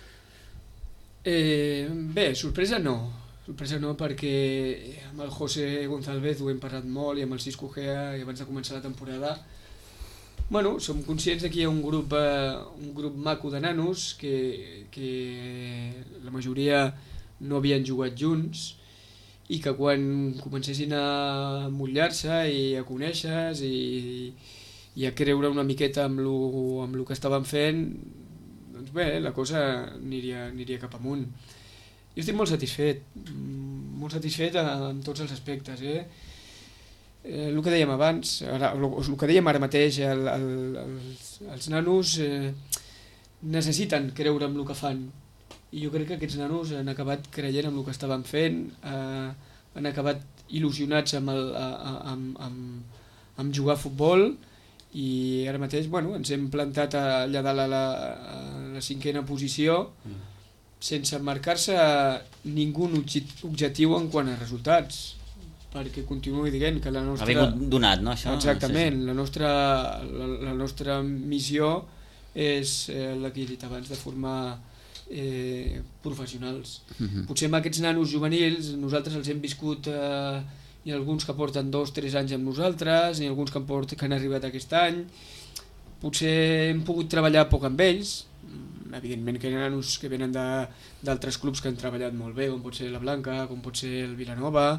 Eh, bé, sorpresa no. Sorpresa no perquè amb el José González ho hem parlat molt i amb el Cisco Gea i abans de començar la temporada. Bueno, som conscients que hi ha un grup, eh, un grup maco de nanos que, que la majoria no havien jugat junts i que quan comencessin a mullar-se i a conèixer i, i a creure una miqueta amb lo, amb lo que estaven fent, doncs bé, la cosa aniria, aniria cap amunt. Jo estic molt satisfet, molt satisfet en tots els aspectes, eh? Eh, el que dèiem abans, ara, el, el que dèiem ara mateix, el, el, els, els nanos eh, necessiten creure en el que fan i jo crec que aquests nanos han acabat creient en el que estaven fent, eh, han acabat il·lusionats amb, el, amb, amb, amb jugar a futbol i ara mateix bueno, ens hem plantat allà dalt a la, a la cinquena posició mm. sense marcar-se ningú objectiu en quant a resultats, perquè continuï dient que la nostra... Ha vingut donat, no, això? Exactament, Sí, sí. la nostra, la, la nostra missió és eh, la que he dit abans, de formar eh, professionals. Uh-huh. Potser amb aquests nanos juvenils nosaltres els hem viscut, eh, hi ha alguns que porten dos o tres anys amb nosaltres, hi ha alguns que, port, que han arribat aquest any, potser hem pogut treballar poc amb ells, evidentment que hi ha nanos que venen d'altres clubs que han treballat molt bé, com pot ser la Blanca, com pot ser el Vilanova,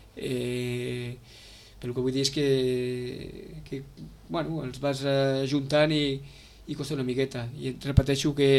eh, però el que vull dir és que, que bueno, els vas ajuntant i, i costa una miqueta, i et repeteixo que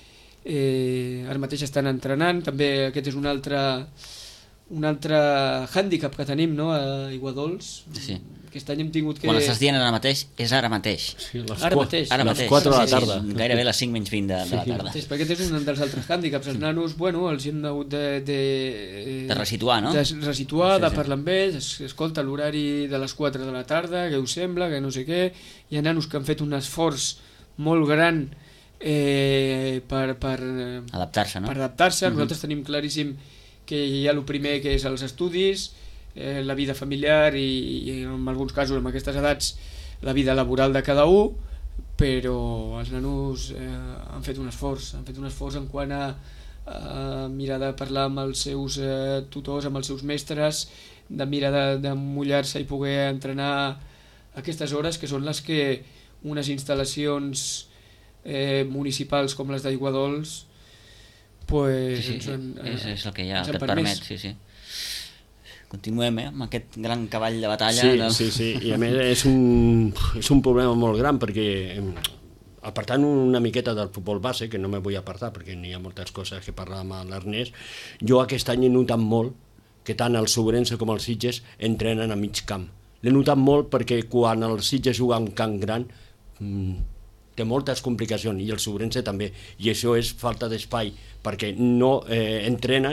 eh, ara mateix estan entrenant, també aquest és un altre un altre hàndicap que tenim, no?, a Iguadols. Sí. Aquest any hem tingut que... Quan estàs dient ara mateix, és ara mateix. Sí, les Ara qua- mateix. Ara les mateix. quatre de la Sí, tarda. sí, gairebé les cinc menys vint de, de la Sí. tarda. Mateix, perquè aquest és un dels altres hàndicaps. Els nanos, bueno, els hem hagut de... De, De resituar, no? De resituar, Sí, de sí. parlar amb ells, es- escolta l'horari de les quatre de la tarda, què us sembla, que no sé què. Hi ha nanos que han fet un esforç molt gran eh, per, per, Adaptar-se, no? per adaptar-se. Mhm. Nosaltres tenim claríssim que hi ha el primer que és els estudis, eh, la vida familiar i, i en alguns casos, en aquestes edats, la vida laboral de cada un, però els nanos eh, han fet un esforç, han fet un esforç en quant a, a mirar de parlar amb els seus eh, tutors, amb els seus mestres, de mirar de, de mullar-se i poder entrenar aquestes hores que són les que unes instal·lacions eh, municipals com les d'Aiguadols pues, Sí, sí, ens han, és, és el que hi ha, ens el han que et permès. permet, sí, sí. Continuem, eh, amb aquest gran cavall de batalla. Sí, de... sí, sí, i a més és un, és un problema molt gran perquè apartant una miqueta del futbol base, que no me vull apartar perquè n'hi ha moltes coses que parlar amb l'Ernest, jo aquest any he notat molt que tant el Sobrense com els Sitges entrenen a mig camp. L'he notat molt perquè quan els Sitges juguen en camp gran mmm, té moltes complicacions i el Sobrense també, i això és falta d'espai perquè no eh, entrenen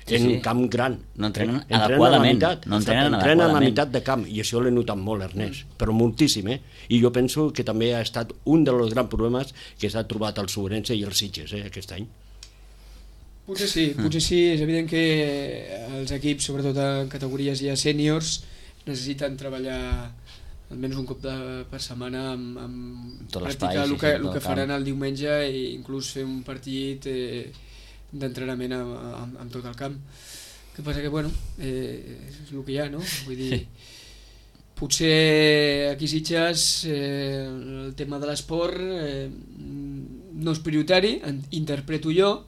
Sí, en sí. un camp gran. No entrenen Eh, adequadament, a la meitat, no entrenen entrenen a adequadament. la meitat de camp, i això l'he notat molt, Ernest, però moltíssim, eh? I jo penso que també ha estat un dels grans problemes que s'ha trobat el Sobrense i el Sitges, eh, aquest any. Potser sí, potser sí, és evident que els equips, sobretot en categories ja sèniors, necessiten treballar almenys un cop de, per setmana amb, amb Tot l'espai, practicar sí, el que, sí, el tot que el camp. faran el diumenge i inclús fer un partit eh, d'entrenament amb, amb, amb tot el camp. El que passa que, bueno, eh, és el que hi ha, no? Vull dir, Sí. potser aquí a Sitges eh, el tema de l'esport eh, no és prioritari, en- interpreto jo,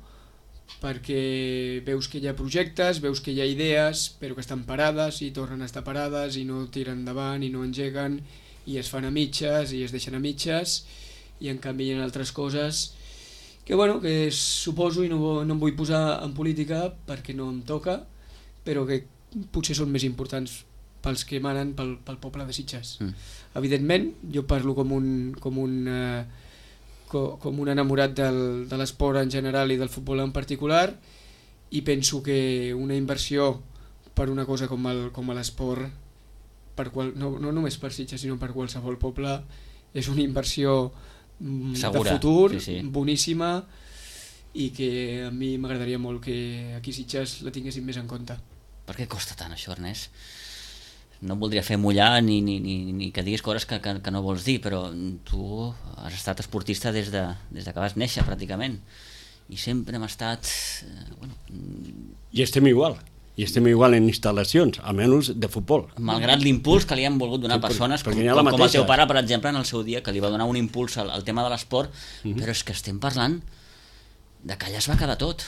perquè veus que hi ha projectes, veus que hi ha idees, però que estan parades i tornen a estar parades i no tiren endavant i no engeguen i es fan a mitges i es deixen a mitges, i en canvi hi ha altres coses que, bueno, que suposo, i no, no em vull posar en política perquè no em toca, però que potser són més importants pels que manen pel, pel poble de Sitges. Mm. Evidentment, jo parlo com un, com un, eh, co, com un enamorat del, de l'esport en general i del futbol en particular, i penso que una inversió per una cosa com el- com l'esport, per qual, no, no només per Sitges sinó per qualsevol poble, és una inversió mm, Segura, de futur, sí, sí. boníssima, i que a mi m'agradaria molt que aquí a Sitges la tinguessin més en compte. Per què costa tant això, Ernest? No em voldria fer mullar ni, ni, ni, ni que diguis coses que, que, que no vols dir, però tu has estat esportista des de, des de que vas néixer, pràcticament. I sempre hem estat... Eh, bueno, I estem igual, i estem igual en instal·lacions, almenys de futbol. malgrat l'impuls que li han volgut donar Sí, per- persones, com, perquè n'hi ha la com, com el mateixa. teu pare, per exemple, en el seu dia, que li va donar un impuls al, al tema de l'esport, Mhm. però és que estem parlant de que allà es va quedar tot.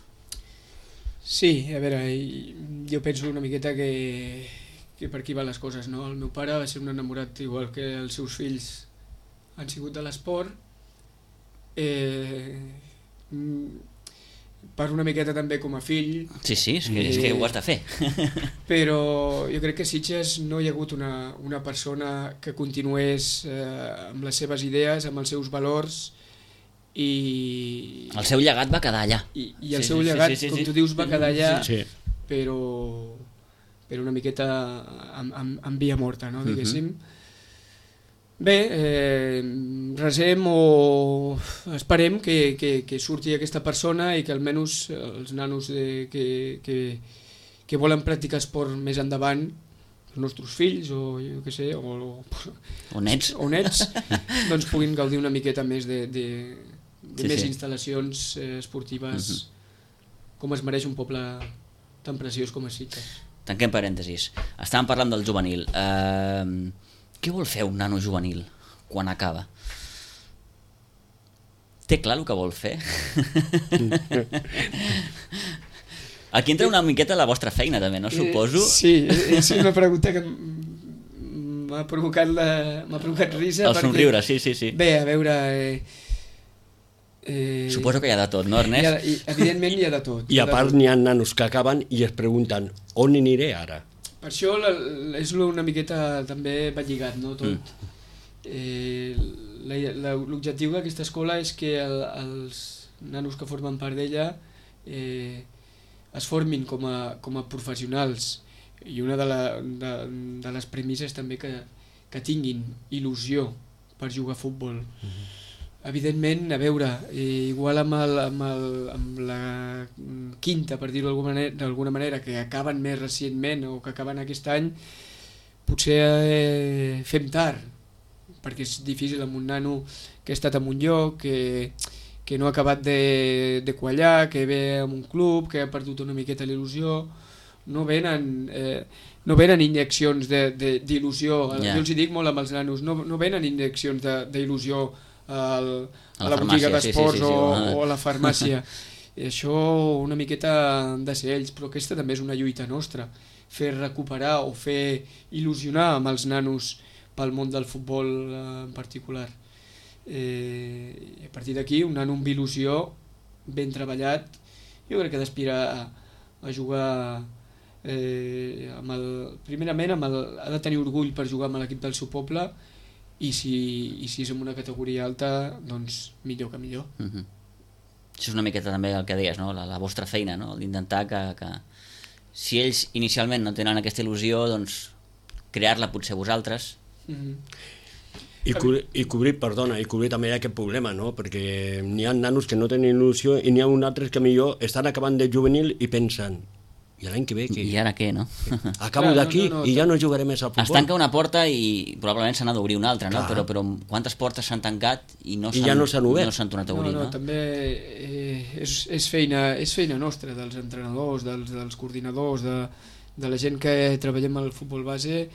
Sí, a veure, i jo penso una miqueta que, que per aquí van les coses, no? El meu pare va ser un enamorat igual que els seus fills han sigut de l'esport, eh, mm, per una miqueta també com a fill, Sí, sí, és que, és que ho has de fer. però jo crec que a Sitges no hi ha hagut una, una persona que continués eh, amb les seves idees, amb els seus valors, i, El seu llegat va quedar allà. i, i el Sí, seu sí, sí, llegat, sí, sí, com sí. tu dius, va quedar allà, Sí. però, però una miqueta amb, amb, amb via morta, no, diguéssim. Bé, eh, resem o esperem que, que, que surti aquesta persona i que almenys els nanos de, que, que, que volen practicar esport més endavant, els nostres fills o jo què sé, o, o, On ets? o nets, doncs puguin gaudir una miqueta més de, de, de Sí, més sí. instal·lacions eh, esportives com es mereix un poble tan preciós com és Sitges. Tanquem parèntesis. Estàvem parlant del juvenil. Uh, què vol fer un nano juvenil quan acaba? Té clar el que vol fer? Aquí entra una miqueta la vostra feina també, no? Suposo. Eh, sí, és una pregunta que m- m'ha provocat, la, m'ha provocat risa. El somriure, sí, sí, sí. Bé, a veure... Eh, eh, Suposo que hi ha de tot, no, hi Ernest? ha, i, evidentment hi ha de tot. I hi ha a de part tot. n'hi ha nanos que acaben i es pregunten on aniré ara? Per això la, la, és una miqueta també va lligat, no, tot. Mm. Eh, la- la- L'objectiu d'aquesta escola és que el, els nanos que formen part d'ella eh, es formin com a, com a professionals, i una de, la, de, de les premisses també que, que tinguin il·lusió per jugar a futbol. Mm-hmm. Evidentment, a veure, eh, igual amb, el, amb, el, amb la quinta, per dir-ho d'alguna manera, d'alguna manera, que acaben més recentment o que acaben aquest any, potser eh, fem tard, perquè és difícil amb un nano que ha estat en un lloc, que, que no ha acabat de, de quallar, que ve en un club, que ha perdut una miqueta l'il·lusió, no venen, eh, no venen injeccions d'il·lusió, Ja. jo els hi dic molt amb els nanos, no, no venen injeccions d'il·lusió al, A a la la botiga farmàcia, sí, d'esports sí, sí, sí, o, ah. o a la farmàcia. I això una miqueta han de ser ells, però aquesta també és una lluita nostra, fer recuperar o fer il·lusionar amb els nanos pel món del futbol eh, en particular. Eh, i a partir d'aquí, un nano amb il·lusió, ben treballat, jo crec que ha d'aspirar a, a jugar eh, amb el, primerament amb el, ha de tenir orgull per jugar amb l'equip del seu poble, i si, i si és en una categoria alta, doncs millor que millor. Mhm. Això és una miqueta també el que deies, no? la, la vostra feina, no? D'intentar que, que si ells inicialment no tenen aquesta il·lusió, doncs crear-la potser vosaltres. Mm-hmm. I, cobrir, i cobrir, perdona, i cobrir també aquest problema, no? Perquè n'hi ha nanos que no tenen il·lusió i n'hi ha uns altres que millor estan acabant de juvenil i pensen, i l'any que ve què? I ara què, no? Acabo d'aquí no, no, no, i ja no jugaré més al futbol. Es tanca una porta i probablement se n'ha d'obrir una altra, no? Però, però quantes portes s'han tancat i no s'han ja no s'han obert. No s'han tornat a obrir, no? No, no, també eh, és, és, feina, és feina nostra, dels entrenadors, dels, dels coordinadors, de, de la gent que treballem al futbol base,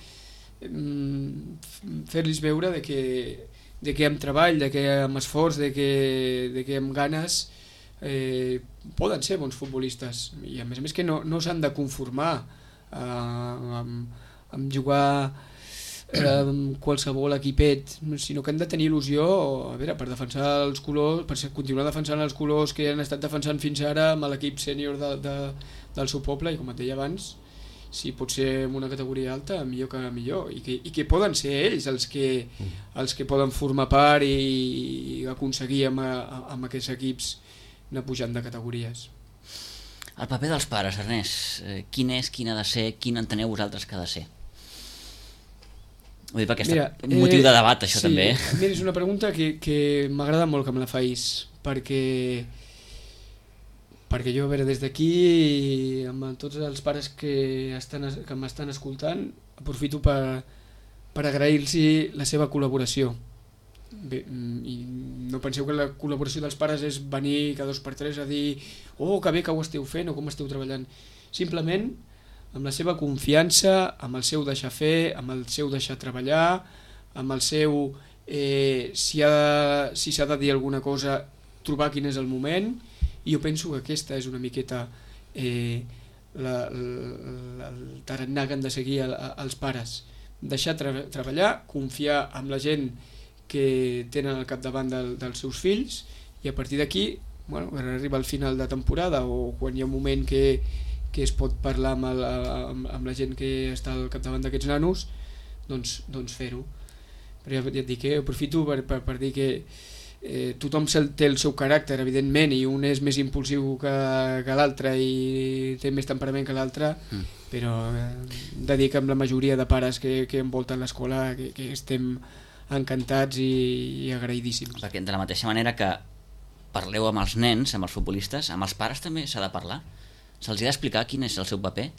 fer-los veure de que, de que amb treball, de que amb esforç, de que, de que amb ganes eh, poden ser bons futbolistes, i a més a més que no, no s'han de conformar eh, amb, amb jugar eh, amb qualsevol equipet, sinó que han de tenir il·lusió a veure, per defensar els colors, per continuar defensant els colors que han estat defensant fins ara amb l'equip sènior de, de, del seu poble, i com et deia abans, si pot ser en una categoria alta, millor que millor, i que, i que poden ser ells els que, els que poden formar part i, i aconseguir amb, amb aquests equips anar pujant de categories. El paper dels pares, Ernest, eh, quin és, quin ha de ser, quin enteneu vosaltres que ha de ser? Vull dir, perquè Mira, és un motiu eh, de debat, això sí, també. Mira, és una pregunta que, que m'agrada molt que me la facis, perquè perquè jo, a veure, des d'aquí, amb tots els pares que, estan, que m'estan escoltant, aprofito per, per agrair-los la seva col·laboració. Bé, i no penseu que la col·laboració dels pares és venir cada dos per tres a dir oh, que bé que ho esteu fent o com esteu treballant. Simplement, amb la seva confiança, amb el seu deixar fer, amb el seu deixar treballar, amb el seu, eh, si ha, si s'ha de dir alguna cosa, trobar quin és el moment. I jo penso que aquesta és una miqueta eh, la, la, el tarannà que han de seguir el, els pares. Deixar tra treballar, confiar en la gent que tenen al capdavant del, dels seus fills, i a partir d'aquí, bueno, quan arriba al final de temporada o quan hi ha un moment que, que es pot parlar amb, el, amb, amb la gent que està al capdavant d'aquests nanos, doncs, doncs fer-ho. Però ja, ja et dic, eh, aprofito per, per, per dir que Eh, tothom té el seu caràcter, evidentment, i un és més impulsiu que, que l'altre i té més temperament que l'altre, mm. però eh, de dir que amb la majoria de pares que, que envolten l'escola que, que estem encantats i, i agraïdíssims. Perquè de la mateixa manera que parleu amb els nens, amb els futbolistes, amb els pares també s'ha de parlar? Se'ls ha d'explicar quin és el seu paper?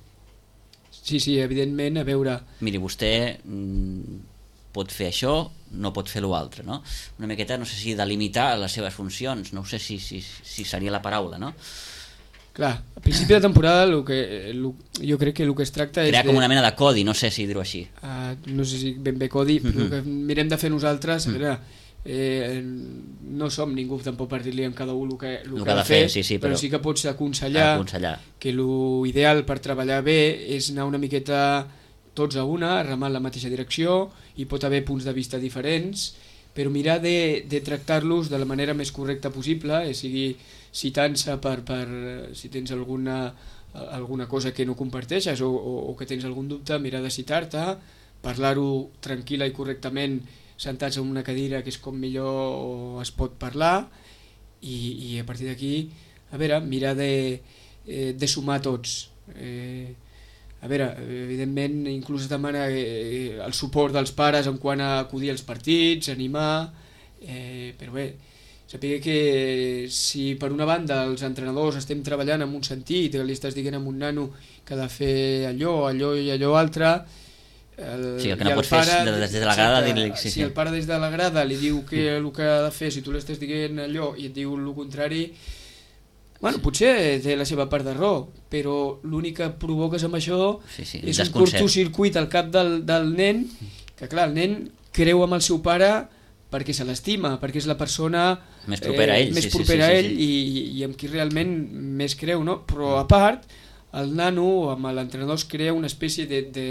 Sí, sí, evidentment, a veure... Miri, vostè mm, pot fer això, no pot fer l'altre, no? Una miqueta, no sé si delimitar les seves funcions, no sé si, si, si seria la paraula, no? Clar, a principi de temporada el que, el, jo crec que el que es tracta és crear de... com una mena de codi, no sé si dir-ho així. Uh, no sé si ben bé codi, però el que mirem de fer nosaltres, a veure, eh, no som ningú tampoc per dir-li a cada un el que, el el que ha de fer, fer sí, sí, però, però sí que pots aconsellar, aconsellar. Que l'ideal per treballar bé és anar una miqueta tots a una, remant la mateixa direcció, i pot haver punts de vista diferents, però mirar de, de tractar-los de la manera més correcta possible, eh, sigui citant-se per, per si tens alguna, alguna cosa que no comparteixes o, o, o que tens algun dubte, mirar de citar-te, parlar-ho tranquil·la i correctament sentats en una cadira, que és com millor es pot parlar, i, i a partir d'aquí, a veure, mirar de, eh, de sumar tots. Eh, A veure, evidentment, inclús es demana eh, el suport dels pares en quant a acudir als partits, animar, eh, però bé, sapigueu que si per una banda els entrenadors estem treballant en un sentit, que li estàs dient a un nano que ha de fer allò, allò i allò altre, el, sí, el que no pots fer és des de la grada dir-li... Sí, si sí. el pare des de la grada li diu que el que ha de fer, si tu li estàs dient allò i et diu el contrari, bueno, potser té la seva part de raó, però l'únic que provoques amb això sí, sí, és un cortocircuit al cap del, del nen, que clar, el nen creu amb el seu pare perquè se l'estima, perquè és la persona més propera a ell, eh, més sí, propera sí, sí, a ell sí, sí. I, i amb qui realment més creu, no? Però a part, el nano amb l'entrenador es crea una espècie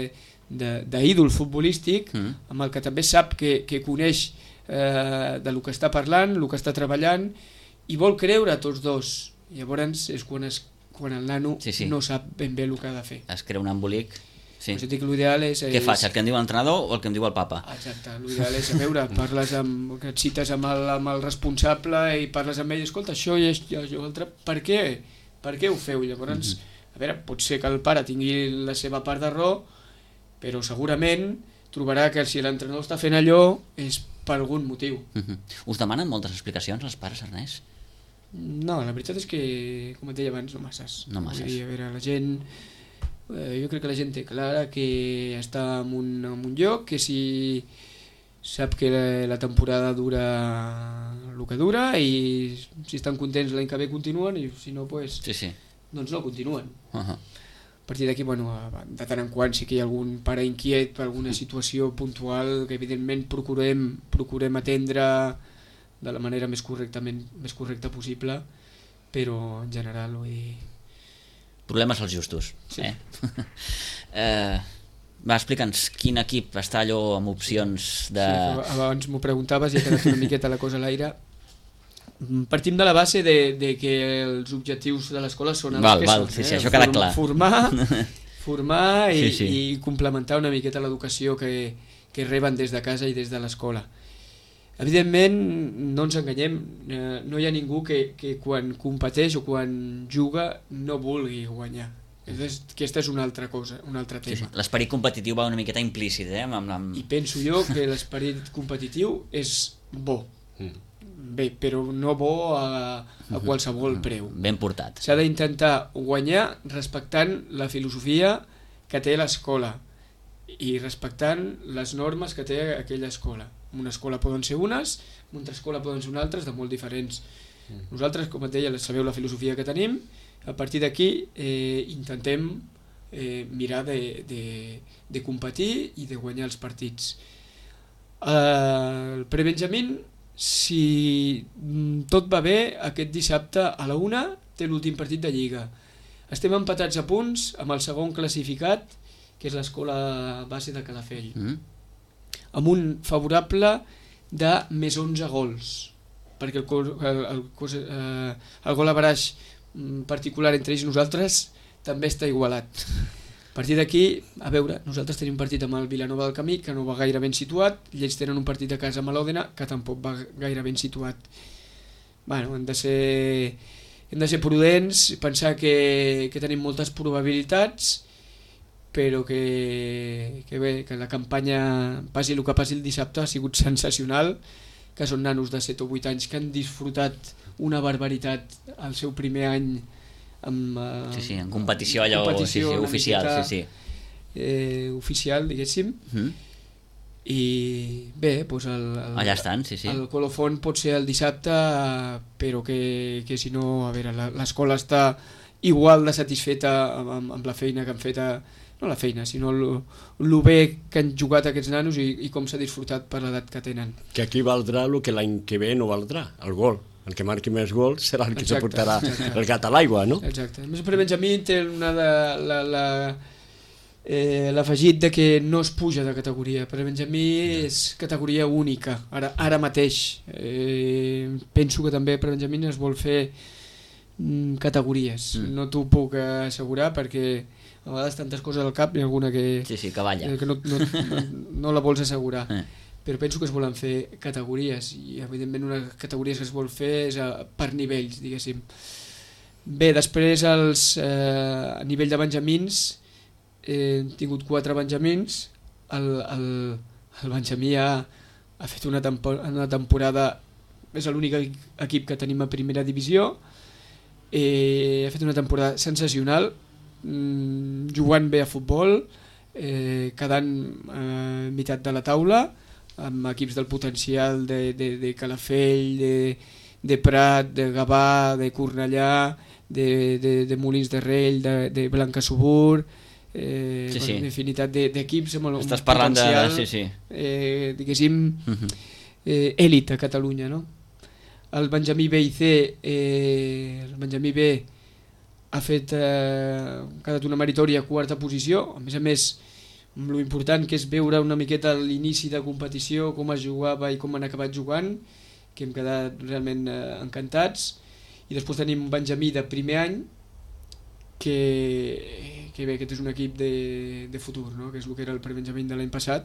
d'ídol futbolístic mm. amb el que també sap que, que coneix eh, de lo que està parlant, el que està treballant, i vol creure a tots dos. Llavors és quan, es, quan el nano sí, sí. no sap ben bé el que ha de fer. Es crea un embolic. Sí. Per això dic, l'ideal és... Què fas, el que em diu l'entrenador o el que em diu el papa? Exacte, l'ideal és, a veure, parles amb, que et cites amb el, amb el responsable i parles amb ell, escolta, això i això, això altre, per què? Per què ho feu? Llavors, mm-hmm. a veure, pot ser que el pare tingui la seva part de raó, però segurament trobarà que si l'entrenador està fent allò és per algun motiu. Mm-hmm. Us demanen moltes explicacions els pares, Ernest? No, la veritat és que, com et deia abans, no masses. No masses. Vull dir, a veure, la gent... Eh, jo crec que la gent té clara que està en un, en un lloc, que si sap que la, la temporada dura el que dura i si estan contents l'any que ve continuen i si no, pues, sí, sí. doncs no continuen. Uh-huh. A partir d'aquí, bueno, de tant en quant sí que hi ha algun pare inquiet per alguna situació puntual que evidentment procurem, procurem atendre de la manera més correctament més correcta possible, però en general vull dir... Problemes als justos. Sí. Eh? eh, va, explica'ns, quin equip està allò amb opcions de... Sí, abans m'ho preguntaves i he quedat una miqueta la cosa a l'aire. Partim de la base de, de que els objectius de l'escola són els val, que val, són. sí, eh? sí, això queda clar. Formar, formar i, sí, sí. i complementar una miqueta l'educació que, que reben des de casa i des de l'escola. Evidentment, no ens enganyem, eh, no hi ha ningú que, que quan competeix o quan juga no vulgui guanyar. Aquesta és una altra cosa, un altre tema. Sí, sí. L'esperit competitiu va una miqueta implícit, eh? Amb, amb... I penso jo que l'esperit competitiu és bo. Bé, però no bo a, a qualsevol preu. Ben portat. S'ha d'intentar guanyar respectant la filosofia que té l'escola i respectant les normes que té aquella escola. En una escola poden ser unes, en una altra escola poden ser unes altres, de molt diferents. Nosaltres, com et deia, sabeu la filosofia que tenim, a partir d'aquí eh, intentem eh, mirar de, de, de competir i de guanyar els partits. Eh, el prebenjamín, si tot va bé, aquest dissabte a la una té l'últim partit de Lliga. Estem empatats a punts amb el segon classificat, que és l'escola base de Calafell, mm. amb un favorable de més onze gols, perquè el, el, el, el, el gol a baraix particular entre ells i nosaltres també està igualat. A partir d'aquí, a veure, nosaltres tenim un partit amb el Vilanova del Camí, que no va gaire ben situat, i ells tenen un partit a casa amb l'Òdena, que tampoc va gaire ben situat. Bueno, hem de ser, hem de ser prudents, pensar que, que tenim moltes probabilitats, però que, que bé, que la campanya, passi el que passi el dissabte, ha sigut sensacional, que són nanos de set o vuit anys que han disfrutat una barbaritat al seu primer any amb, uh, sí, sí, en competició allò competició sí, sí, oficial, miqueta, sí, sí. Eh, oficial, diguéssim, mm. i bé, doncs el, el, allà estan, sí, sí. el colofon pot ser el dissabte, però que, que si no, a veure, l'escola està igual de satisfeta amb, amb la feina que han fet a, no la feina, sinó el bé que han jugat aquests nanos i, i com s'ha disfrutat per l'edat que tenen. Que aquí valdrà el que l'any que ve no valdrà, el gol. El que marqui més gols serà el que se portarà el gat a l'aigua, no? Exacte. A més, per Benjamí té una de, la, la, eh, l'afegit de que no es puja de categoria. Per Benjamí és categoria única, ara, ara mateix. Eh, penso que també per Benjamí es vol fer mm, categories. Mm. No t'ho puc assegurar perquè a vegades tantes coses al cap, hi ha alguna que, sí, sí, que, balla. que no, no, no, no la vols assegurar. Eh. Però penso que es volen fer categories i evidentment una categoria que es vol fer és a, per nivells, diguéssim. Bé, després els, eh, a nivell de benjamins eh, hem tingut quatre benjamins, el, el, el benjamí ha, ha fet una, tempor una temporada, és l'únic equip que tenim a primera divisió, eh, ha fet una temporada sensacional, mm, jugant bé a futbol, eh, quedant eh, mitat de la taula, amb equips del potencial de, de, de Calafell, de, de Prat, de Gavà, de Cornellà, de, de, de Molins de Rell, de, de Blancasubur, eh, sí, sí. Una infinitat d'equips amb un Estàs parlant potencial, de... Sí, sí. Eh, diguéssim, uh-huh. eh, èlit a Catalunya, no? El Benjamí B i C, eh, el Benjamí B ha fet eh, quedat una meritòria quarta posició, a més a més amb lo important que és veure una miqueta l'inici de competició, com es jugava i com han acabat jugant, que hem quedat realment eh, encantats. I després tenim un Benjamí de primer any que, que bé, aquest és un equip de, de futur, no? Que és el que era el prebenjamí de l'any passat,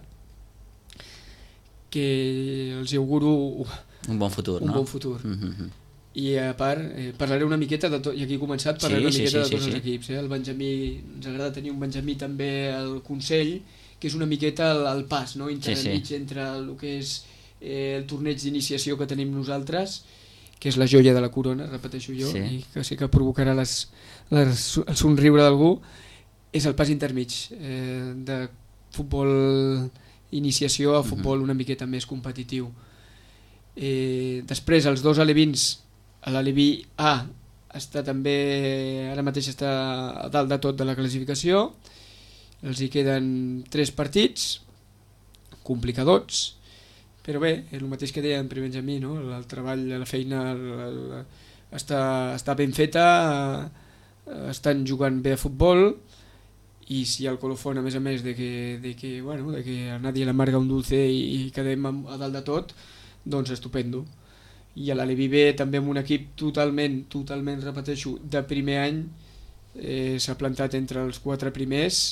que els auguro un bon futur, un no? bon futur. Mm-hmm. I a part, eh, parlaré una miqueta de tot, i aquí he començat, parlaré Sí, una sí, miqueta sí, de tots sí, els sí. equips. Eh? El Benjamí, ens agrada tenir un Benjamí també al Consell, que és una miqueta el, el pas, no? Intermig sí. entre el que és eh, el torneig d'iniciació que tenim nosaltres, que és la joia de la corona, repeteixo jo, Sí. i que sí que provocarà les, les, el somriure d'algú, és el pas intermig eh, de futbol iniciació a futbol una miqueta més competitiu. Eh, després els dos alevins, l'aleví A està també, ara mateix està a dalt de tot de la classificació, els hi queden tres partits complicadots, però bé, és el mateix que deia en primer Benjamí, no? El treball, la feina el, el, està, està ben feta, eh, estan jugant bé a futbol, i si el colofon, a més a més de que, de que, bueno, de que a nadie le amarga un dulce i, i quedem a, a dalt de tot, doncs estupendo. I a l'Aleví B també amb un equip totalment, totalment, repeteixo, de primer any, eh, s'ha plantat entre els quatre primers,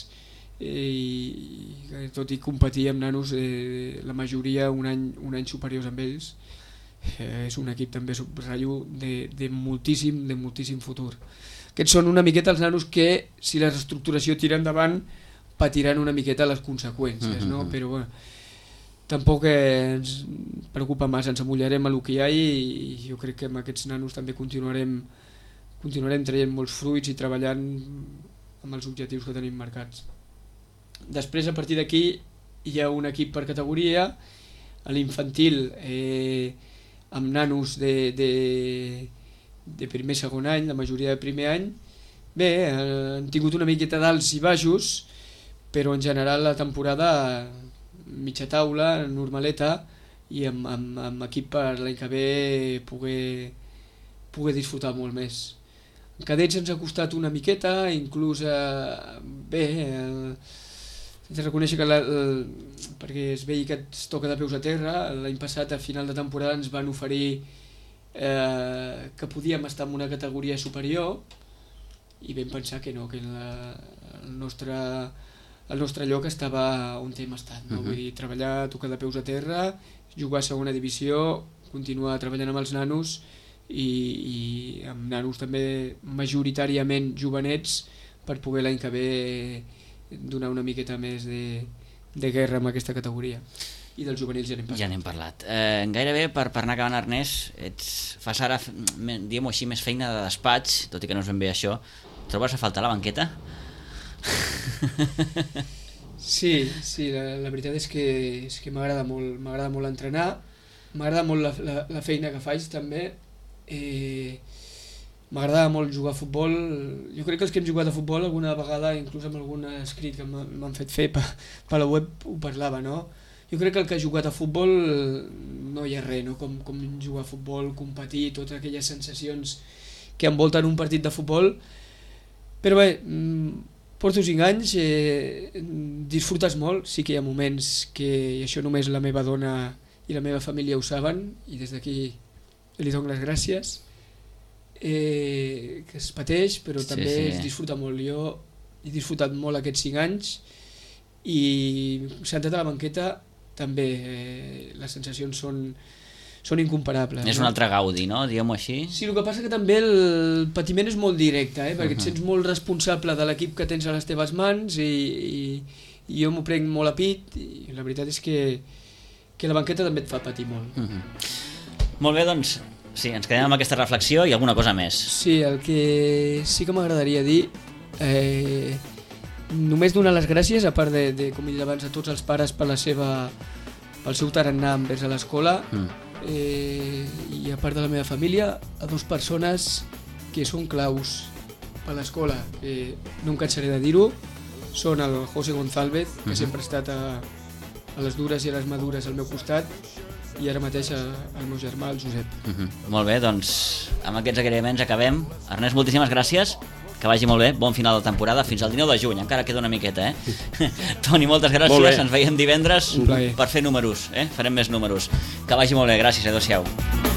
i tot i competir amb nanos eh, la majoria un any, un any superiors amb ells, eh, és un equip també, subratllo, de, de moltíssim de moltíssim futur. Aquests són una miqueta els nanos que, si la reestructuració tira endavant, patiran una miqueta les conseqüències, no? Però bueno, tampoc ens preocupa massa, ens amullarem a lo que hi ha, i jo crec que amb aquests nanos també continuarem continuarem traient molts fruits i treballant amb els objectius que tenim marcats. Després, a partir d'aquí, hi ha un equip per categoria, a l'infantil, eh, amb nanos de, de, de primer i segon any, la majoria de primer any. Bé, eh, han tingut una miqueta d'alts i baixos, però en general la temporada mitja taula, normaleta, i amb, amb, amb equip per l'any que ve poder, poder disfrutar molt més. En cadets ens ha costat una miqueta, inclús eh, bé, eh, haig de reconèixer que la, el, perquè es veia que es toca de peus a terra, l'any passat a final de temporada ens van oferir eh, que podíem estar en una categoria superior, i vam pensar que no, que la, el, nostre, el nostre lloc estava on hem estat, no? Uh-huh. Vull dir, treballar, tocar de peus a terra, jugar a segona divisió, continuar treballant amb els nanos, i, i amb nanos també majoritàriament jovenets, per poder l'any que ve donar una miqueta més de, de guerra amb aquesta categoria. I dels juvenils ja n'hem parlat. Ja n'hem parlat. Eh, gairebé per, per anar acabant, Ernest, ets, fas ara, diguem-ho així, més feina de despatx, tot i que no és ben bé això. Trobes a faltar la banqueta? Sí, sí, la, la veritat és que, és que m'agrada molt, m'agrada molt entrenar, m'agrada molt la, la, la feina que faig també, eh, m'agrada molt jugar a futbol. Jo crec que els que hem jugat a futbol alguna vegada, inclús amb algun escrit que m'han fet fer per, per la web, ho parlava, no? Jo crec que el que ha jugat a futbol no hi ha res, no? Com, com jugar a futbol, competir, totes aquelles sensacions que envolten un partit de futbol. Però bé, porto cinc anys, eh, disfrutes molt, sí que hi ha moments que, i això només la meva dona i la meva família ho saben, i des d'aquí li dono les gràcies, eh, que es pateix, però sí, també sí. es disfruta molt. Jo he disfrutat molt aquests cinc anys, i sentat a la banqueta també eh, les sensacions són, són incomparables. És no? un altre gaudi, no? Diguem-ho així. Sí, el que passa que també el patiment és molt directe, eh? Perquè uh-huh. et sents molt responsable de l'equip que tens a les teves mans, i, i, i jo m'ho prenc molt a pit, i la veritat és que, que la banqueta també et fa patir molt. Uh-huh. Molt bé, doncs, sí, ens quedem amb aquesta reflexió i alguna cosa més. Sí, el que sí que m'agradaria dir, eh, només donar les gràcies, a part de, de com he dit abans, a tots els pares per la seva, pel seu tarannà envers a l'escola, mm. eh, i a part de la meva família, a dues persones que són claus per l'escola, que no em cansaré de dir-ho, són el José González, que mm-hmm. sempre ha estat a, a les dures i a les madures al meu costat, i ara mateix el meu germà, el Josep. Mm-hmm. Molt bé, doncs amb aquests agraïments acabem. Ernest, moltíssimes gràcies, que vagi molt bé, bon final de temporada, fins al dinou de juny, encara queda una miqueta, eh? Toni, moltes gràcies, ens veiem divendres per fer números, eh? Farem més números. Que vagi molt bé, gràcies, adéu-siau.